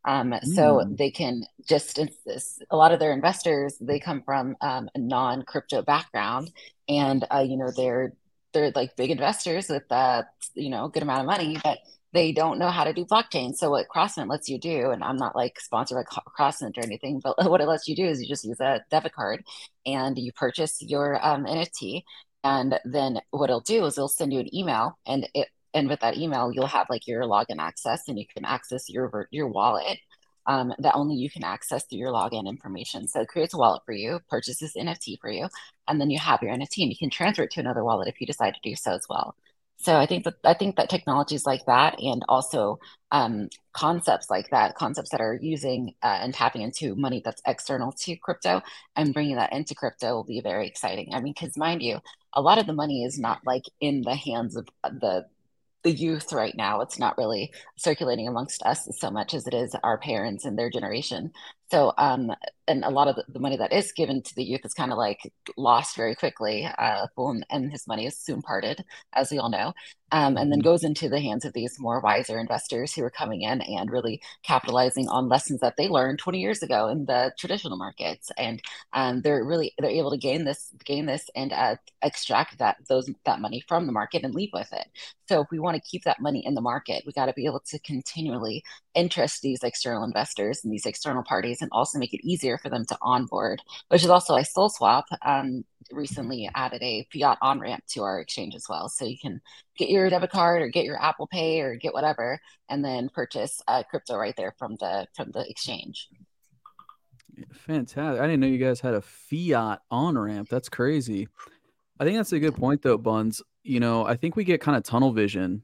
So they can just, a lot of their investors, they come from a non-crypto background, and they're like big investors with a good amount of money, but they don't know how to do blockchain. So what CrossMint lets you do, and I'm not like sponsored by CrossMint or anything, but what it lets you do is you just use a debit card and you purchase your NFT, and then what it'll do is it'll send you an email, and with that email, you'll have like your login access, and you can access your wallet that only you can access through your login information. So it creates a wallet for you, purchases NFT for you, and then you have your NFT, and you can transfer it to another wallet if you decide to do so as well. So I think that technologies like that, and also concepts like that, concepts that are using and tapping into money that's external to crypto and bringing that into crypto will be very exciting. I mean, because mind you, a lot of the money is not like in the hands of the youth right now. It's not really circulating amongst us so much as it is our parents and their generation. So, and a lot of the money that is given to the youth is kind of like lost very quickly. And his money is soon parted, as we all know, and then goes into the hands of these more wiser investors who are coming in and really capitalizing on lessons that they learned 20 years ago in the traditional markets. And they're able to gain this and extract that money from the market and leave with it. So if we want to keep that money in the market, we got to be able to continually interest these external investors and these external parties, and also make it easier for them to onboard, which is also why SolSwap recently added a fiat on ramp to our exchange as well. So you can get your debit card or get your Apple Pay or get whatever, and then purchase crypto right there from the exchange. Fantastic. I didn't know you guys had a fiat on ramp. That's crazy. I think that's a good point though, Buns. I think we get kind of tunnel vision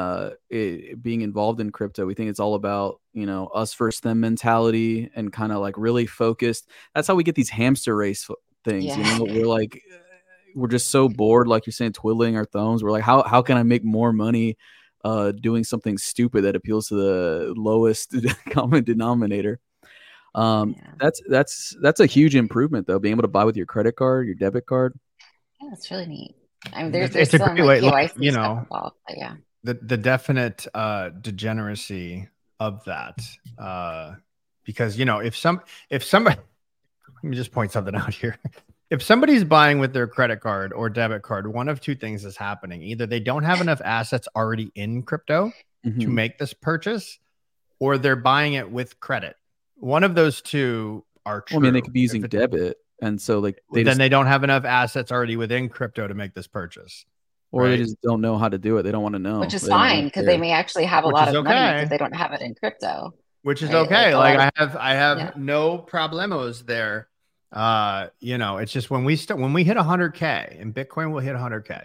being involved in crypto. We think it's all about, us versus them mentality, and kind of like really focused. That's how we get these hamster race things. Yeah. We're just so bored, like you're saying, twiddling our thumbs. We're like, how can I make more money doing something stupid that appeals to the lowest common denominator? That's a huge improvement though, being able to buy with your credit card, your debit card. Yeah, it's really neat. I mean, there's it's a some great way, KYC like, stuff involved, but yeah. The definite degeneracy of that, because if somebody, let me just point something out here. If somebody's buying with their credit card or debit card, one of two things is happening. Either they don't have enough assets already in crypto to make this purchase, or they're buying it with credit. One of those two are true. Well, I mean, they could be using debit, and so like they don't have enough assets already within crypto to make this purchase. Or they just don't know how to do it. They don't want to know. Which is fine, because they may actually have a lot of money because they don't have it in crypto. Which is okay. Like I have no problemos there. It's just when we hit 100K, and Bitcoin will hit 100K,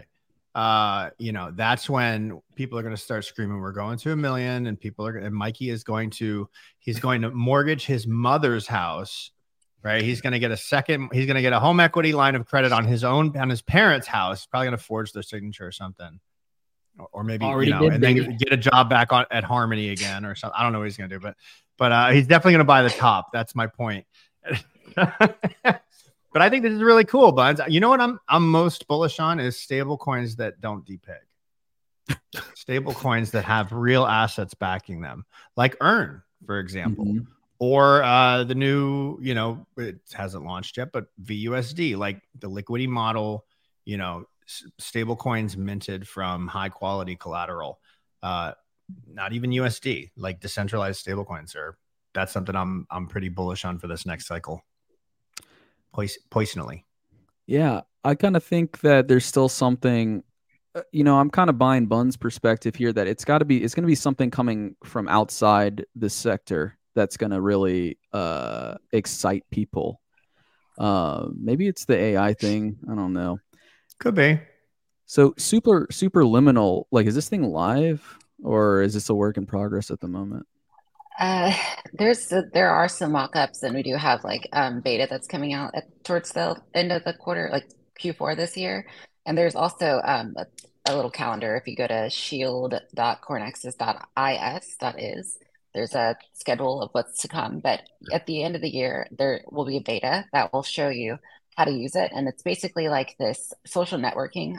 that's when people are going to start screaming, we're going to 1 million, and Mikey is going to mortgage his mother's house. Right. He's going to get a home equity line of credit on his parents' house. Probably going to forge their signature or something. Or maybe, and then get a job back at Harmony again or something. I don't know what he's going to do, but he's definitely going to buy the top. That's my point. But I think this is really cool, Buds. You know what I'm most bullish on is stable coins that don't depeg. Stable coins that have real assets backing them, like Earn, for example. Mm-hmm. Or the new, it hasn't launched yet, but VUSD, like the Liquidity model, stable coins minted from high quality collateral, not even USD, like decentralized stable coins. That's something I'm pretty bullish on for this next cycle. Personally. Yeah, I kind of think that there's still something, I'm kind of buying Bun's perspective here that it's going to be something coming from outside the sector that's going to really excite people. Maybe it's the AI thing. I don't know. Could be. So Superliminal, like, is this thing live or is this a work in progress at the moment? There are some mock-ups, and we do have like beta that's coming out towards the end of the quarter, like Q4 this year. And there's also a little calendar. If you go to shield.corenexus.is, there's a schedule of what's to come. But at the end of the year, there will be a beta that will show you how to use it. And it's basically like this social networking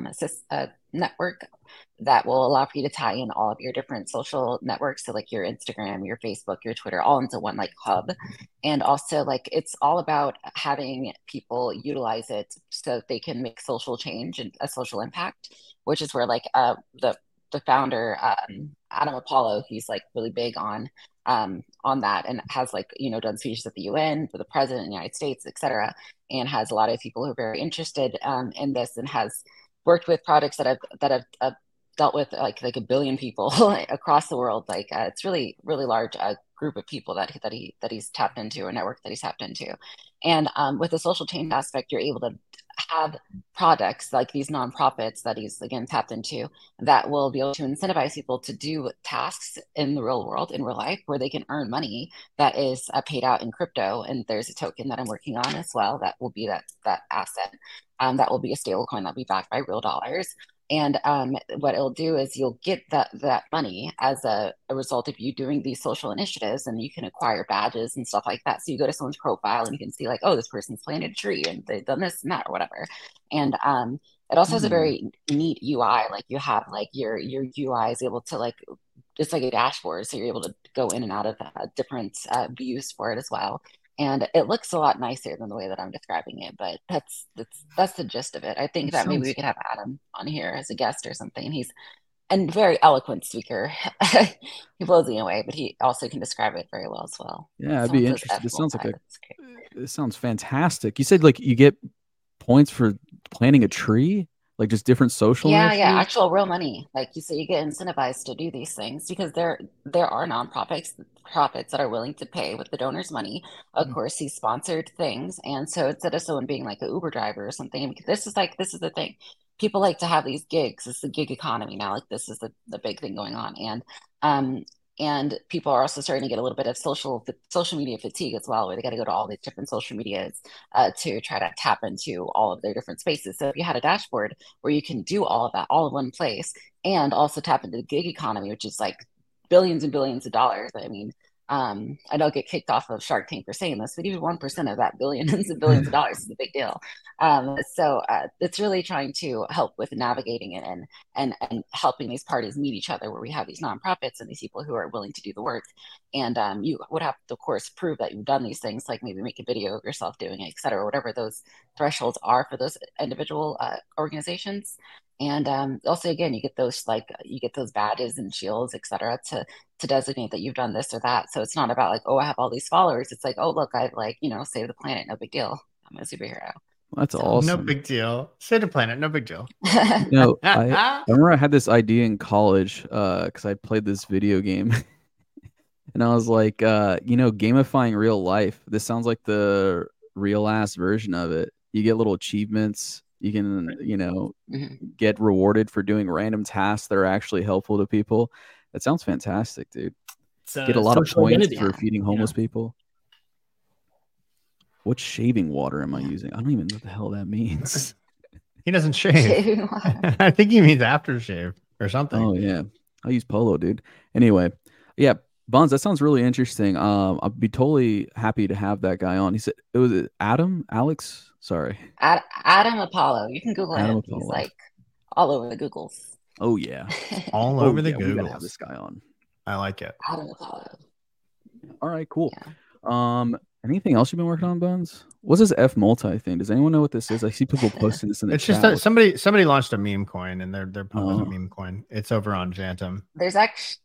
network that will allow for you to tie in all of your different social networks. So like your Instagram, your Facebook, your Twitter, all into one like hub. And also like it's all about having people utilize it so that they can make social change and a social impact, which is where like the founder, Adam Apollo, he's like really big on that, and has like, you know, done speeches at the UN for the president of the United States, etc., and has a lot of people who are very interested in this, and has worked with projects that have dealt with like a billion people across the world. Like it's really large group of people that he's tapped into, a network that he's tapped into. And with the social change aspect, you're able to have products like these nonprofits that he's again tapped into that will be able to incentivize people to do tasks in the real world, in real life, where they can earn money that is paid out in crypto. And there's a token that I'm working on as well that will be that asset. That will be a stable coin that'll be backed by real dollars. And what it'll do is you'll get that money as a result of you doing these social initiatives, and you can acquire badges and stuff like that. So you go to someone's profile and you can see like, oh, this person's planted a tree and they've done this and that or whatever. And it also has a very neat UI. Like you have like your UI is able to like, it's like a dashboard. So you're able to go in and out of different views for it as well. And it looks a lot nicer than the way that I'm describing it, but that's the gist of it. I think that maybe we could have Adam on here as a guest or something. He's a very eloquent speaker. He blows me away, but he also can describe it very well as well. Yeah, I'd be interested. It sounds like it sounds fantastic. You said like you get points for planting a tree, like just different social. Yeah, actual real money. Like you say, you get incentivized to do these things because there are nonprofits that are willing to pay with the donor's money. Of course, he sponsored things, and so instead of someone being like an Uber driver or something, this is the thing. People like to have these gigs. It's the gig economy now. Like this is the big thing going on, and people are also starting to get a little bit of social media fatigue as well, where they got to go to all these different social medias to try to tap into all of their different spaces. So if you had a dashboard where you can do all of that all in one place, and also tap into the gig economy, which is like billions and billions of dollars. I mean, I don't get kicked off of Shark Tank for saying this, but even 1% of that billions and billions of dollars is a big deal. So it's really trying to help with navigating it and helping these parties meet each other, where we have these nonprofits and these people who are willing to do the work. And you would have to, of course, prove that you've done these things, like maybe make a video of yourself doing it, et cetera, whatever those thresholds are for those individual organizations. And also, again, you get those badges and shields, et cetera, to designate that you've done this or that. So it's not about like, oh, I have all these followers. It's like, oh, look, I've like, saved the planet. No big deal. I'm a superhero. That's awesome. No big deal. Save the planet. No big deal. I remember I had this idea in college because I played this video game. And I was like, gamifying real life. This sounds like the real ass version of it. You get little achievements. You can, get rewarded for doing random tasks that are actually helpful to people. That sounds fantastic, dude. Get a lot of points for feeding homeless people. What shaving water am I using? I don't even know what the hell that means. He doesn't shave. I think he means aftershave or something. Oh, yeah. I use Polo, dude. Anyway, yeah. Buns, that sounds really interesting. I'd be totally happy to have that guy on. He said it was Alex. Sorry, Adam Apollo. You can Google him. He's like all over the Googles. Oh yeah, all over the Googles. We gotta have this guy on. I like it. Adam Apollo. All right, cool. Yeah. Anything else you've been working on, Buns? What's this F multi thing? Does anyone know what this is? I see people posting this in the chat. It's just somebody launched a meme coin, and they're pumping a meme coin. It's over on Jantum. There's actually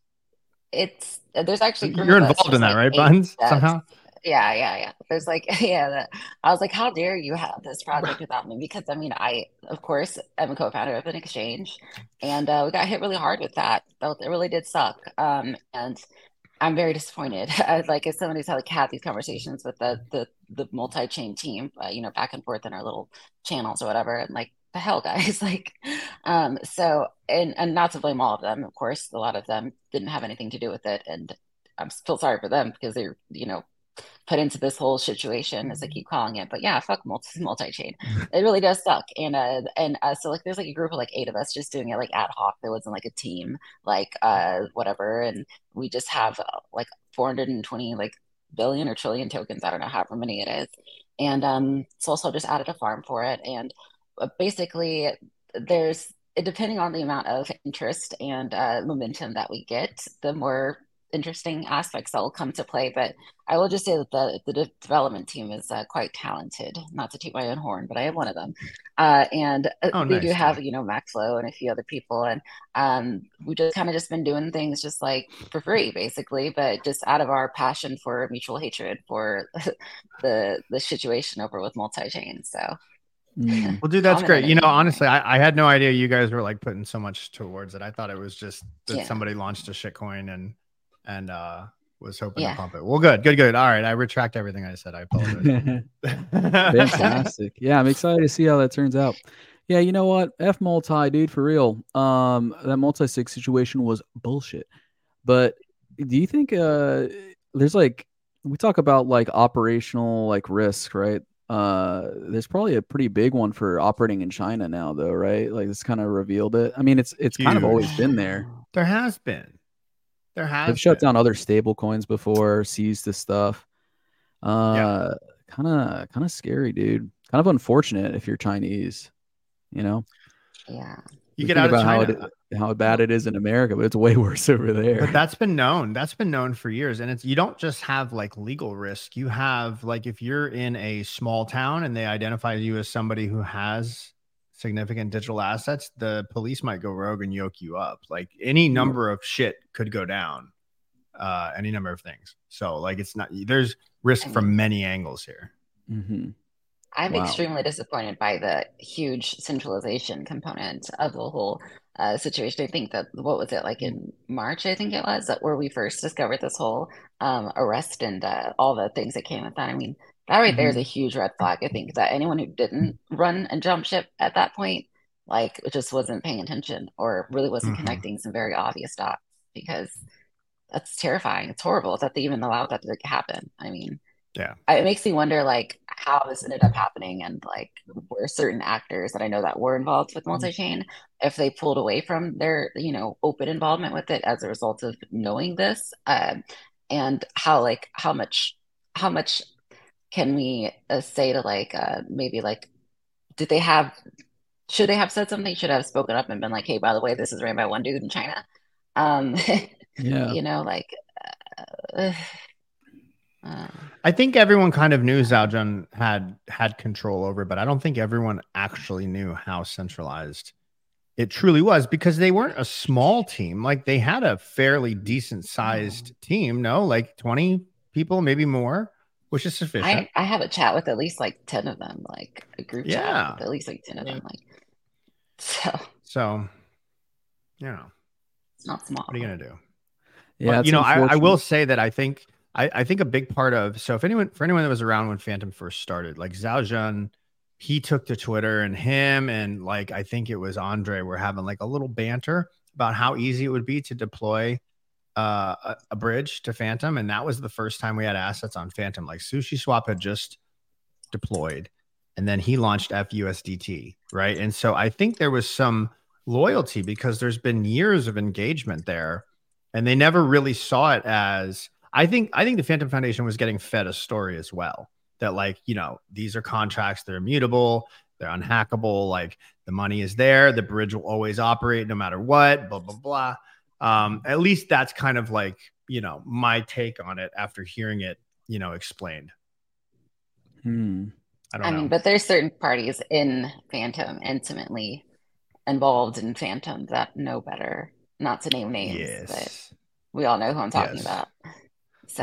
you're involved in that, right, Buns? Somehow. Yeah. There's like, I was like, how dare you have this project without me? Because I mean, I, of course, am a co-founder of an exchange, and we got hit really hard with that. It really did suck. And I'm very disappointed. Like, as somebody who's had these conversations with the multi-chain team, back and forth in our little channels or whatever, and like, the hell, guys, like, so, and not to blame all of them, of course, a lot of them didn't have anything to do with it, and I'm still sorry for them because they're, put into this whole situation, as I keep calling it. But yeah, fuck multi-chain. It really does suck. And so like there's like a group of like 8 of us just doing it like ad hoc. There wasn't like a team, like whatever. And we just have like 420 like billion or trillion tokens. I don't know however many it is. And so also just added a farm for it. And basically, depending on the amount of interest and momentum that we get, the more interesting aspects that will come to play. But I will just say that the development team is quite talented. Not to toot my own horn, but I am one of them. And they do have, Maxflow and a few other people. And we just kind of just been doing things just like for free, basically, but just out of our passion for mutual hatred for the situation over with multi-chain. So. Well, dude, that's great. Honestly, I had no idea you guys were like putting so much towards it. I thought it was just that somebody launched a shitcoin and was hoping to pump it. Well, good. All right, I retract everything I said. I apologize. Fantastic. Yeah, I'm excited to see how that turns out. Yeah, you know what? F multi, dude, for real. That multi-sig situation was bullshit. But do you think there's like, we talk about like operational like risk, right? There's probably a pretty big one for operating in China now, though, right? Like it's kind of revealed it. I mean, it's kind of always been there. They've shut down other stable coins before, seized this stuff. Kind of scary, dude. Kind of unfortunate if you're Chinese, Yeah. You get out of China. How bad it is in America, but it's way worse over there. But that's been known for years. And you don't just have like legal risk. You have like, if you're in a small town and they identify you as somebody who has significant digital assets, the police might go rogue and yoke you up. Like any number of shit could go down, any number of things. So like, there's risk from many angles here. Mm-hmm. I'm extremely disappointed by the huge centralization component of the whole situation. I think that, what was it, like in March, I think it was, that where we first discovered this whole arrest and all the things that came with that. I mean, that right there is a huge red flag. I think that anyone who didn't run and jump ship at that point, like, just wasn't paying attention or really wasn't connecting some very obvious dots, because that's terrifying. It's horrible that they even allowed that to happen. I mean, it makes me wonder, like, how this ended up happening, and like where certain actors that I know that were involved with multi-chain, if they pulled away from their open involvement with it as a result of knowing this, and how much can we say to like maybe like should they have said something, should have spoken up and been like, hey, by the way, this is ran by one dude in China. I think everyone kind of knew Zhao Jun had control over, but I don't think everyone actually knew how centralized it truly was, because they weren't a small team. Like they had a fairly decent sized team, like 20 people, maybe more, which is sufficient. I have a chat with at least like 10 of them, like a group chat with at least like 10 of them. Like, so, it's not small. What are you going to do? Yeah. But, I will say that I think a big part of, so for anyone that was around when Phantom first started, like Zhao Jun, he took to Twitter, and him and like, I think it was Andre, were having like a little banter about how easy it would be to deploy a bridge to Phantom. And that was the first time we had assets on Phantom. Like SushiSwap had just deployed, and then he launched FUSDT, right? And so I think there was some loyalty because there's been years of engagement there, and they never really saw it as, I think the Phantom Foundation was getting fed a story as well, that like, these are contracts, they're immutable, they're unhackable, like the money is there, the bridge will always operate no matter what, blah, blah, blah. At least that's kind of like, my take on it after hearing it, explained. I don't know. But there's certain parties in Phantom intimately involved in Phantom that know better, not to name names, but we all know who I'm talking about. So,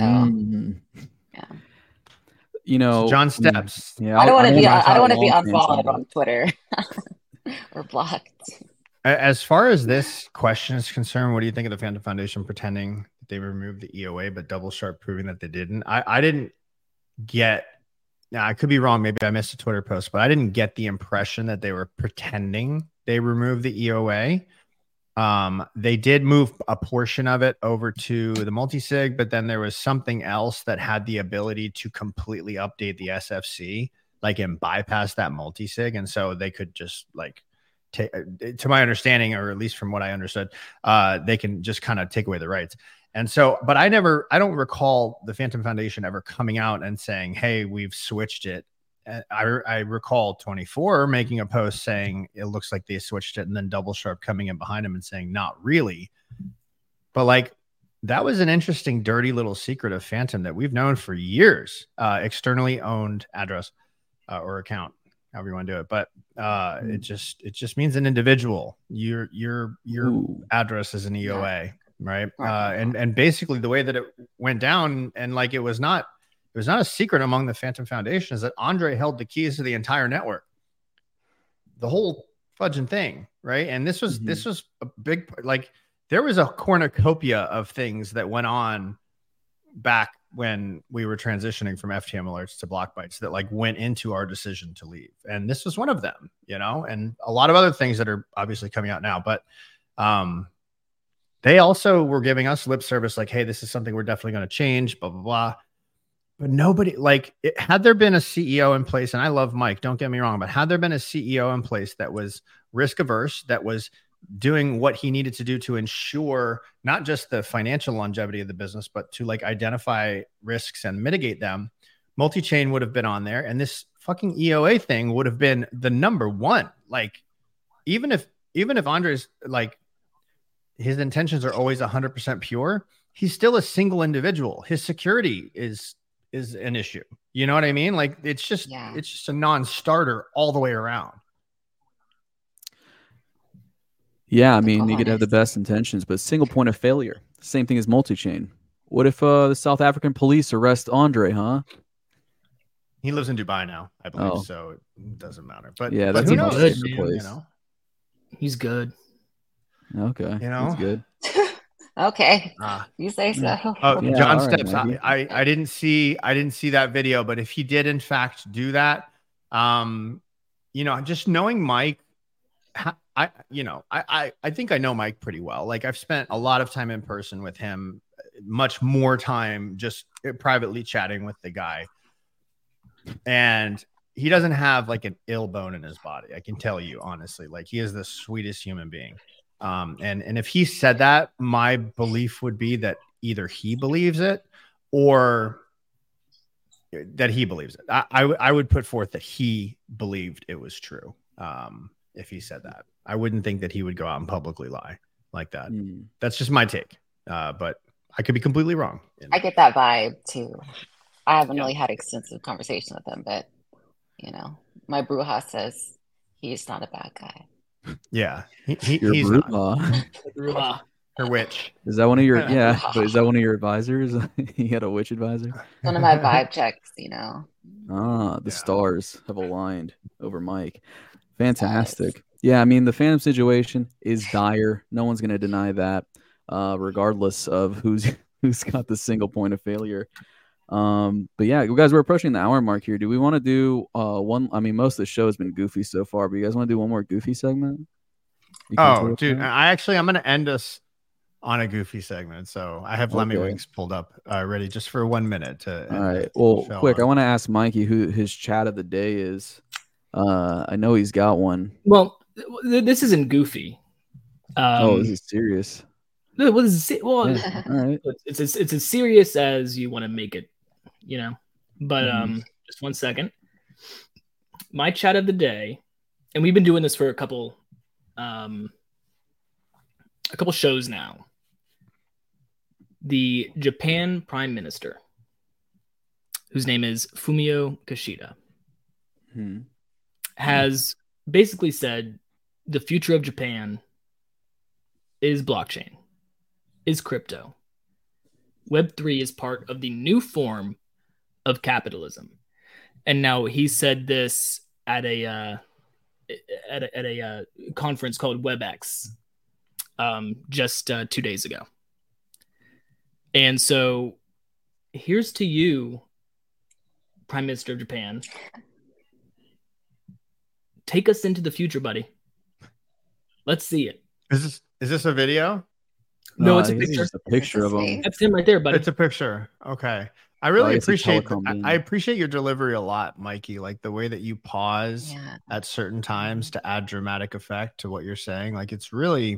John Steps. Yeah, I don't want to be unfollowed on Twitter or blocked. As far as this question is concerned, what do you think of the Phantom Foundation pretending that they removed the EOA, but Double Sharp proving that they didn't? I didn't get. Now I could be wrong. Maybe I missed a Twitter post, but I didn't get the impression that they were pretending they removed the EOA. They did move a portion of it over to the multi-sig, but then there was something else that had the ability to completely update the SFC, like, and bypass that multi-sig. And so they could just like take, to my understanding, or at least from what I understood, they can just kind of take away the rights. And so, but I don't recall the Phantom Foundation ever coming out and saying, hey, we've switched it I recall 24 making a post saying it looks like they switched it, and then Double Sharp coming in behind him and saying not really. But like, that was an interesting, dirty little secret of Phantom that we've known for years. Externally owned address or account, however you want to do it. But it just means an individual. Your address is an EOA, right? And basically the way that it went down, and like it was not a secret among the Phantom Foundation, is that Andre held the keys to the entire network, the whole fudging thing, right? And this was a big, like, there was a cornucopia of things that went on back when we were transitioning from FTM alerts to block bytes that like went into our decision to leave. And this was one of them, you know, and a lot of other things that are obviously coming out now, but they also were giving us lip service. Like, hey, this is something we're definitely going to change, blah, blah, blah. But nobody, like, had there been a CEO in place, and I love Mike, don't get me wrong, but had there been a CEO in place that was risk averse, that was doing what he needed to do to ensure not just the financial longevity of the business, but to like identify risks and mitigate them, multi-chain would have been on there. And this fucking EOA thing would have been the number one. Like, even if Andre's like, his intentions are always 100% pure, he's still a single individual. His security is an issue. You know what I mean? Like, it's just a non-starter all the way around. Yeah, I mean, you could have the best intentions, but single point of failure. Same thing as multi-chain. What if the South African police arrest Andre, huh? He lives in Dubai now, I believe, so it doesn't matter. But yeah, that's a good, place. You know? He's good. Okay, you know, he's good. Okay, you say so. Oh, Yeah, John all right, Steps. Maggie. I didn't see that video, but if he did in fact do that, you know, just knowing Mike, I think I know Mike pretty well. Like, I've spent a lot of time in person with him, much more time just privately chatting with the guy. And he doesn't have like an ill bone in his body. I can tell you honestly, like, he is the sweetest human being. And if he said that, my belief would be that either he believes it or that he believes it. I would put forth that he believed it was true. If he said that, I wouldn't think that he would go out and publicly lie like that. That's just my take. But I could be completely wrong. I get that vibe too. I haven't really had extensive conversation with him, but you know, my Bruja says he's not a bad guy. Yeah, he's Bruja. Her witch. Is that one of your but is that one of your advisors? You had a witch advisor? One of my vibe checks, you know. The stars have aligned over Mike. Fantastic. Yeah, I mean, the Phantom situation is dire. No one's going to deny that, regardless of who's got the single point of failure. But yeah, you guys, we're approaching the hour mark here. Do we want to do one? I mean, most of the show has been goofy so far, but you guys want to do one more goofy segment? Oh, dude, I'm going to end us on a goofy segment. So I have Lemmy Winks pulled up ready just for 1 minute. All right. Well, quick, I want to ask Mikey who his chat of the day is. I know he's got one. Well, this isn't goofy. This is serious. All right. It's as serious as you want to make it, you know. But just 1 second. My chat of the day, and we've been doing this for a couple shows now. The Japan Prime Minister, whose name is Fumio Kishida, has basically said the future of Japan is blockchain, is crypto. Web3 is part of the new form of capitalism. And now he said this at a conference called WebEx just 2 days ago. And so here's to you, Prime Minister of Japan. Take us into the future, buddy. Let's see it. Is this a video? No, it's a picture. It's a picture of him. That's him right there, buddy. It's a picture. Okay. I really appreciate I appreciate your delivery a lot, Mikey. Like the way that you pause at certain times to add dramatic effect to what you're saying. Like it's really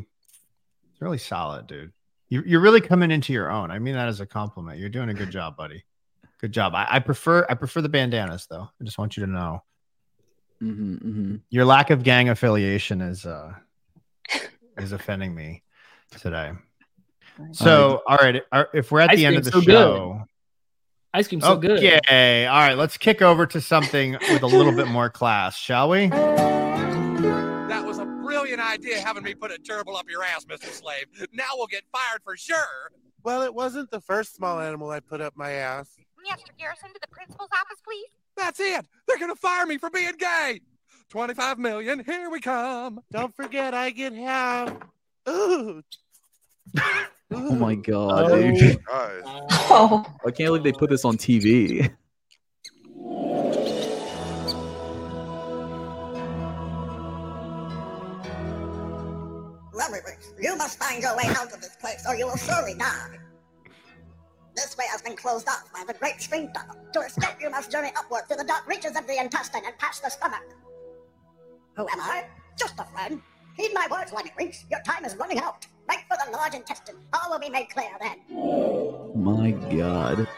solid, dude. You're really coming into your own. I mean that as a compliment. You're doing a good job, buddy. Good job. I prefer the bandanas though. I just want you to know. Your lack of gang affiliation is offending me today. So, all right, if we're at the end of the show, ice cream's so good. Okay, all right, let's kick over to something with a little bit more class, shall we? That was a brilliant idea, having me put a gerbil up your ass, Mr. Slave. Now we'll get fired for sure. Well, it wasn't the first small animal I put up my ass. Mr. Garrison, to the principal's office, please. That's it. They're gonna fire me for being gay. 25 million. Here we come. Don't forget, I get half. Ooh. Oh my god, dude! Oh. I can't believe they put this on TV. Lemmiwinks, you must find your way out of this place, or you will surely die. This way has been closed off by the Great Screen Tunnel. To escape, you must journey upward through the dark reaches of the intestine and past the stomach. Who am I? Just a friend. Heed my words, Lemmiwinks. Your time is running out. Make for the large intestine. All will be made clear then. My god.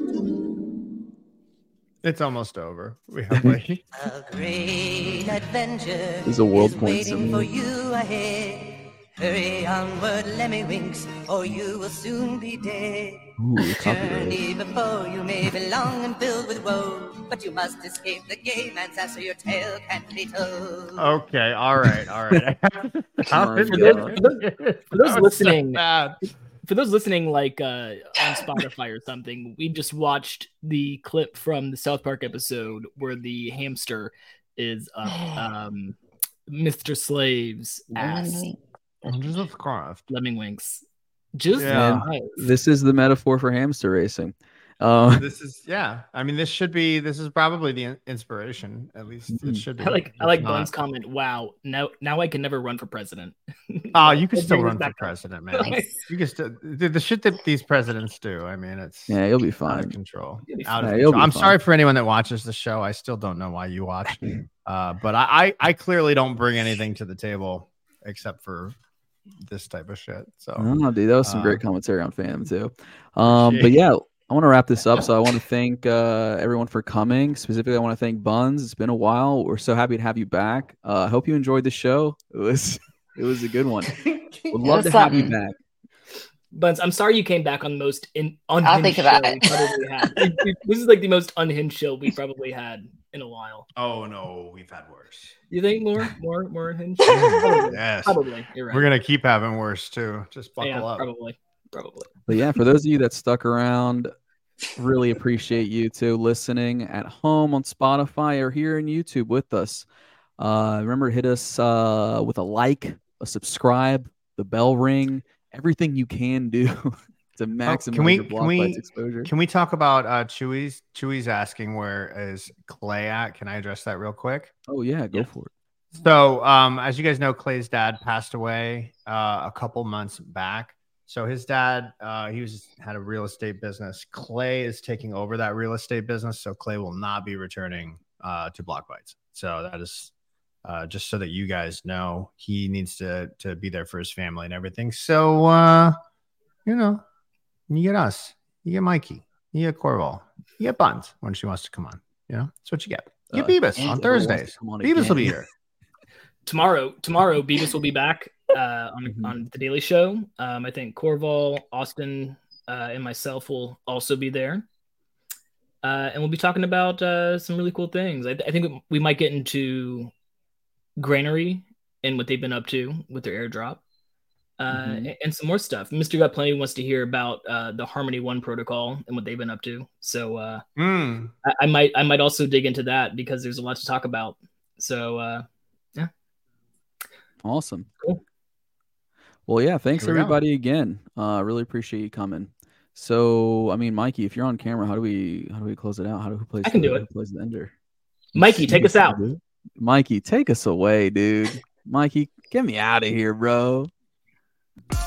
It's almost over. We have like a great adventure is a world point waiting for you ahead. Hurry onward, Lemmiwinks, or you will soon be dead. Ooh, Journey before you may be long and filled with woe, but you must escape the gay man's ass so your tail can't be told. Okay, all right. For those listening, like on Spotify or something, we just watched the clip from the South Park episode where the hamster is up Mr. Slave's ass. Lemmiwinks. This is the metaphor for hamster racing. This is I mean, this is probably the inspiration. At least it should be. I like Bun's comment. Wow, now I can never run for president. Oh, you can still run for president, man. You can still the shit that these presidents do. I mean, it's you'll be fine. Out of control. I'm sorry for anyone that watches the show. I still don't know why you watch. But I clearly don't bring anything to the table except for this type of shit. So dude, that was some great commentary on Phantom too. But yeah, I want to wrap this up. So I want to thank everyone for coming. Specifically, I want to thank Buns. It's been a while. We're so happy to have you back. I hope you enjoyed the show. It was a good one. Would love to have you back. Buns, I'm sorry you came back on the most unhinged I'll think about show it. we probably had. This is like the most unhinged show we probably had in a while. Oh no, we've had worse. You think more unhinged? Yes, probably. You're right. We're gonna keep having worse too. Just buckle up. Probably. But yeah, for those of you that stuck around, really appreciate you too listening at home on Spotify or here in YouTube with us. Remember to hit us with a like, a subscribe, the bell ring, everything you can do to maximize your Block Bites exposure. Can we talk about Chewy's? Chewy's asking where is Clay at? Can I address that real quick? Oh yeah, go for it. So as you guys know, Clay's dad passed away a couple months back. So his dad, had a real estate business. Clay is taking over that real estate business. So Clay will not be returning to Block Bites. So that is just so that you guys know, he needs to be there for his family and everything. So, you get us, you get Mikey, you get Corval, you get Buns when she wants to come on. That's what you get. You get Beavis on Thursdays. Beavis will be here. Tomorrow, Beavis will be back on the Daily Show. I think Corval, Austin, and myself will also be there. And we'll be talking about some really cool things. I think we might get into Granary and what they've been up to with their airdrop. And some more stuff. Mr. Got Plenty wants to hear about the Harmony One protocol and what they've been up to. So I might also dig into that because there's a lot to talk about. So yeah. Awesome. Cool. Well, yeah, thanks everybody again. Really appreciate you coming. So, I mean, Mikey, if you're on camera, how do we close it out? Who plays who plays the ender? Mikey, take us out. Mikey, take us away, dude. Mikey, get me out of here, bro.